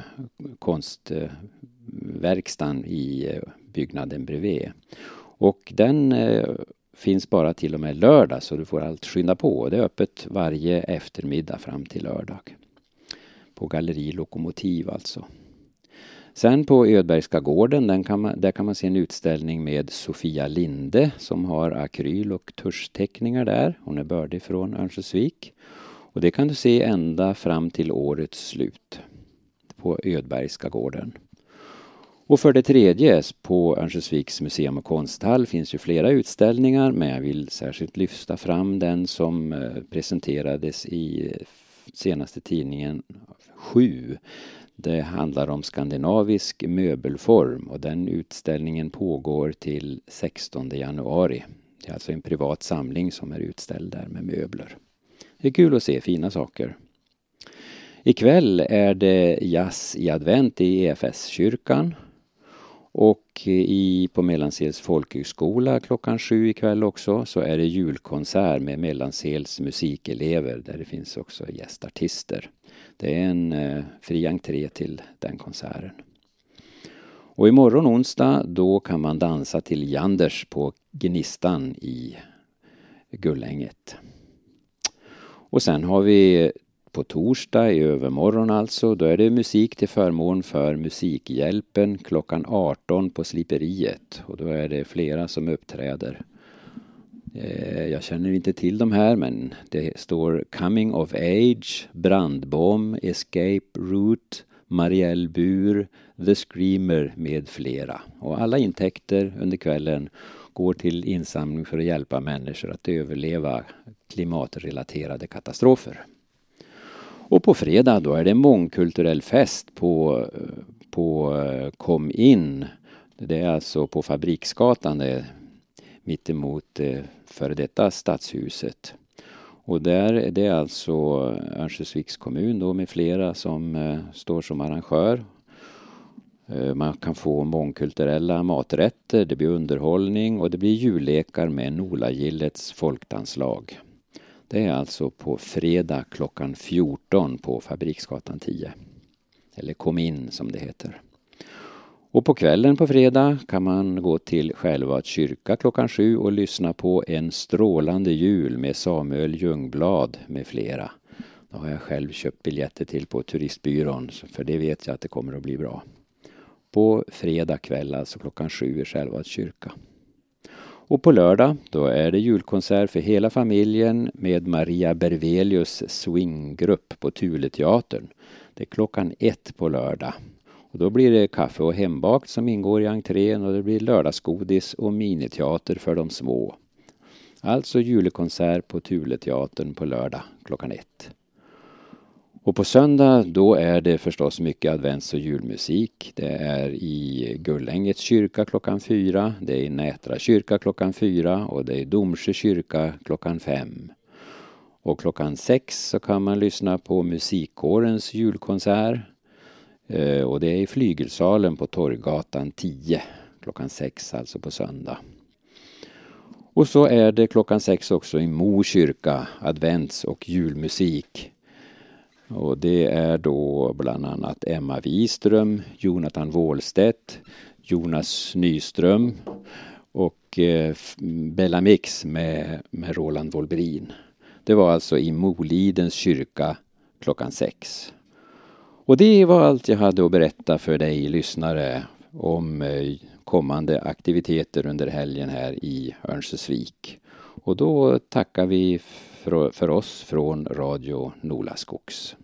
konstverkstan i byggnaden bredvid. Och den finns bara till och med lördag, så du får allt skynda på. Det är öppet varje eftermiddag fram till lördag. På Galleri Lokomotiv alltså. Sen på Ödbergska gården, där kan man se en utställning med Sofia Linde som har akryl- och tuschteckningar där. Hon är bördig från Örnsköldsvik. Och det kan du se ända fram till årets slut på Ödbergska gården. Och för det tredje, på Örnsköldsviks museum och konsthall finns ju flera utställningar, men jag vill särskilt lyfta fram den som presenterades i senaste tidningen 7. Det handlar om skandinavisk möbelform och den utställningen pågår till 16 januari. Det är alltså en privat samling som är utställd där med möbler. Det är kul att se fina saker. Ikväll är det jazz i advent i EFS-kyrkan. Och på Mellansels folkhögskola klockan 7 ikväll också så är det julkonsert med Mellansels musikelever där det finns också gästartister. Det är en fri entré till den konserten. Och imorgon onsdag då kan man dansa till Janders på Gnistan i Gullänget. Och sen har vi på torsdag i övermorgon alltså, då är det musik till förmån för Musikhjälpen klockan 18 på Sliperiet. Och då är det flera som uppträder. Jag känner inte till de här, men det står Coming of Age, Brandbom, Escape Route, Marielle Bur, The Screamer med flera. Och alla intäkter under kvällen går till insamling för att hjälpa människor att överleva klimatrelaterade katastrofer. Och på fredag då är det mångkulturell fest på Kom in. Det är alltså på Fabriksgatan, mittemot före detta stadshuset. Och där är det alltså Örnsköldsviks kommun då med flera som står som arrangör. Man kan få mångkulturella maträtter, det blir underhållning och det blir jullekar med Nolagillets folkdanslag. Det är alltså på fredag klockan 14 på Fabriksgatan 10. Eller Kom in som det heter. Och på kvällen på fredag kan man gå till Självad kyrka klockan 7 och lyssna på En strålande jul med Samuel Ljungblad med flera. Det har jag själv köpt biljetter till på turistbyrån, för det vet jag att det kommer att bli bra. På fredag kväll, alltså klockan 7 i Självad kyrka. Och på lördag då är det julkonsert för hela familjen med Maria Bervelius swinggrupp på Tuleteatern. Det är klockan 1 på lördag. Och då blir det kaffe och hembakt som ingår i entrén och det blir lördagsgodis och miniteater för de små. Alltså julkonsert på Tuleteatern på lördag klockan 1. Och på söndag då är det förstås mycket advents- och julmusik. Det är i Gullängens kyrka klockan 4, det är i Nätra kyrka klockan 4 och det är i Domsjö kyrka klockan 5. Och klockan 6 så kan man lyssna på musikkårens julkonsert. Och det är i Flygelsalen på Torggatan 10 klockan 6 alltså på söndag. Och så är det klockan 6 också i Mo kyrka advents- och julmusik. Och det är då bland annat Emma Wiström, Jonathan Wåhlstedt, Jonas Nyström och Bella Mix med Roland Wolberin. Det var alltså i Molidens kyrka klockan 6. Och det var allt jag hade att berätta för dig lyssnare om kommande aktiviteter under helgen här i Örnsköldsvik. Och då tackar vi för oss från Radio Nolaskogs.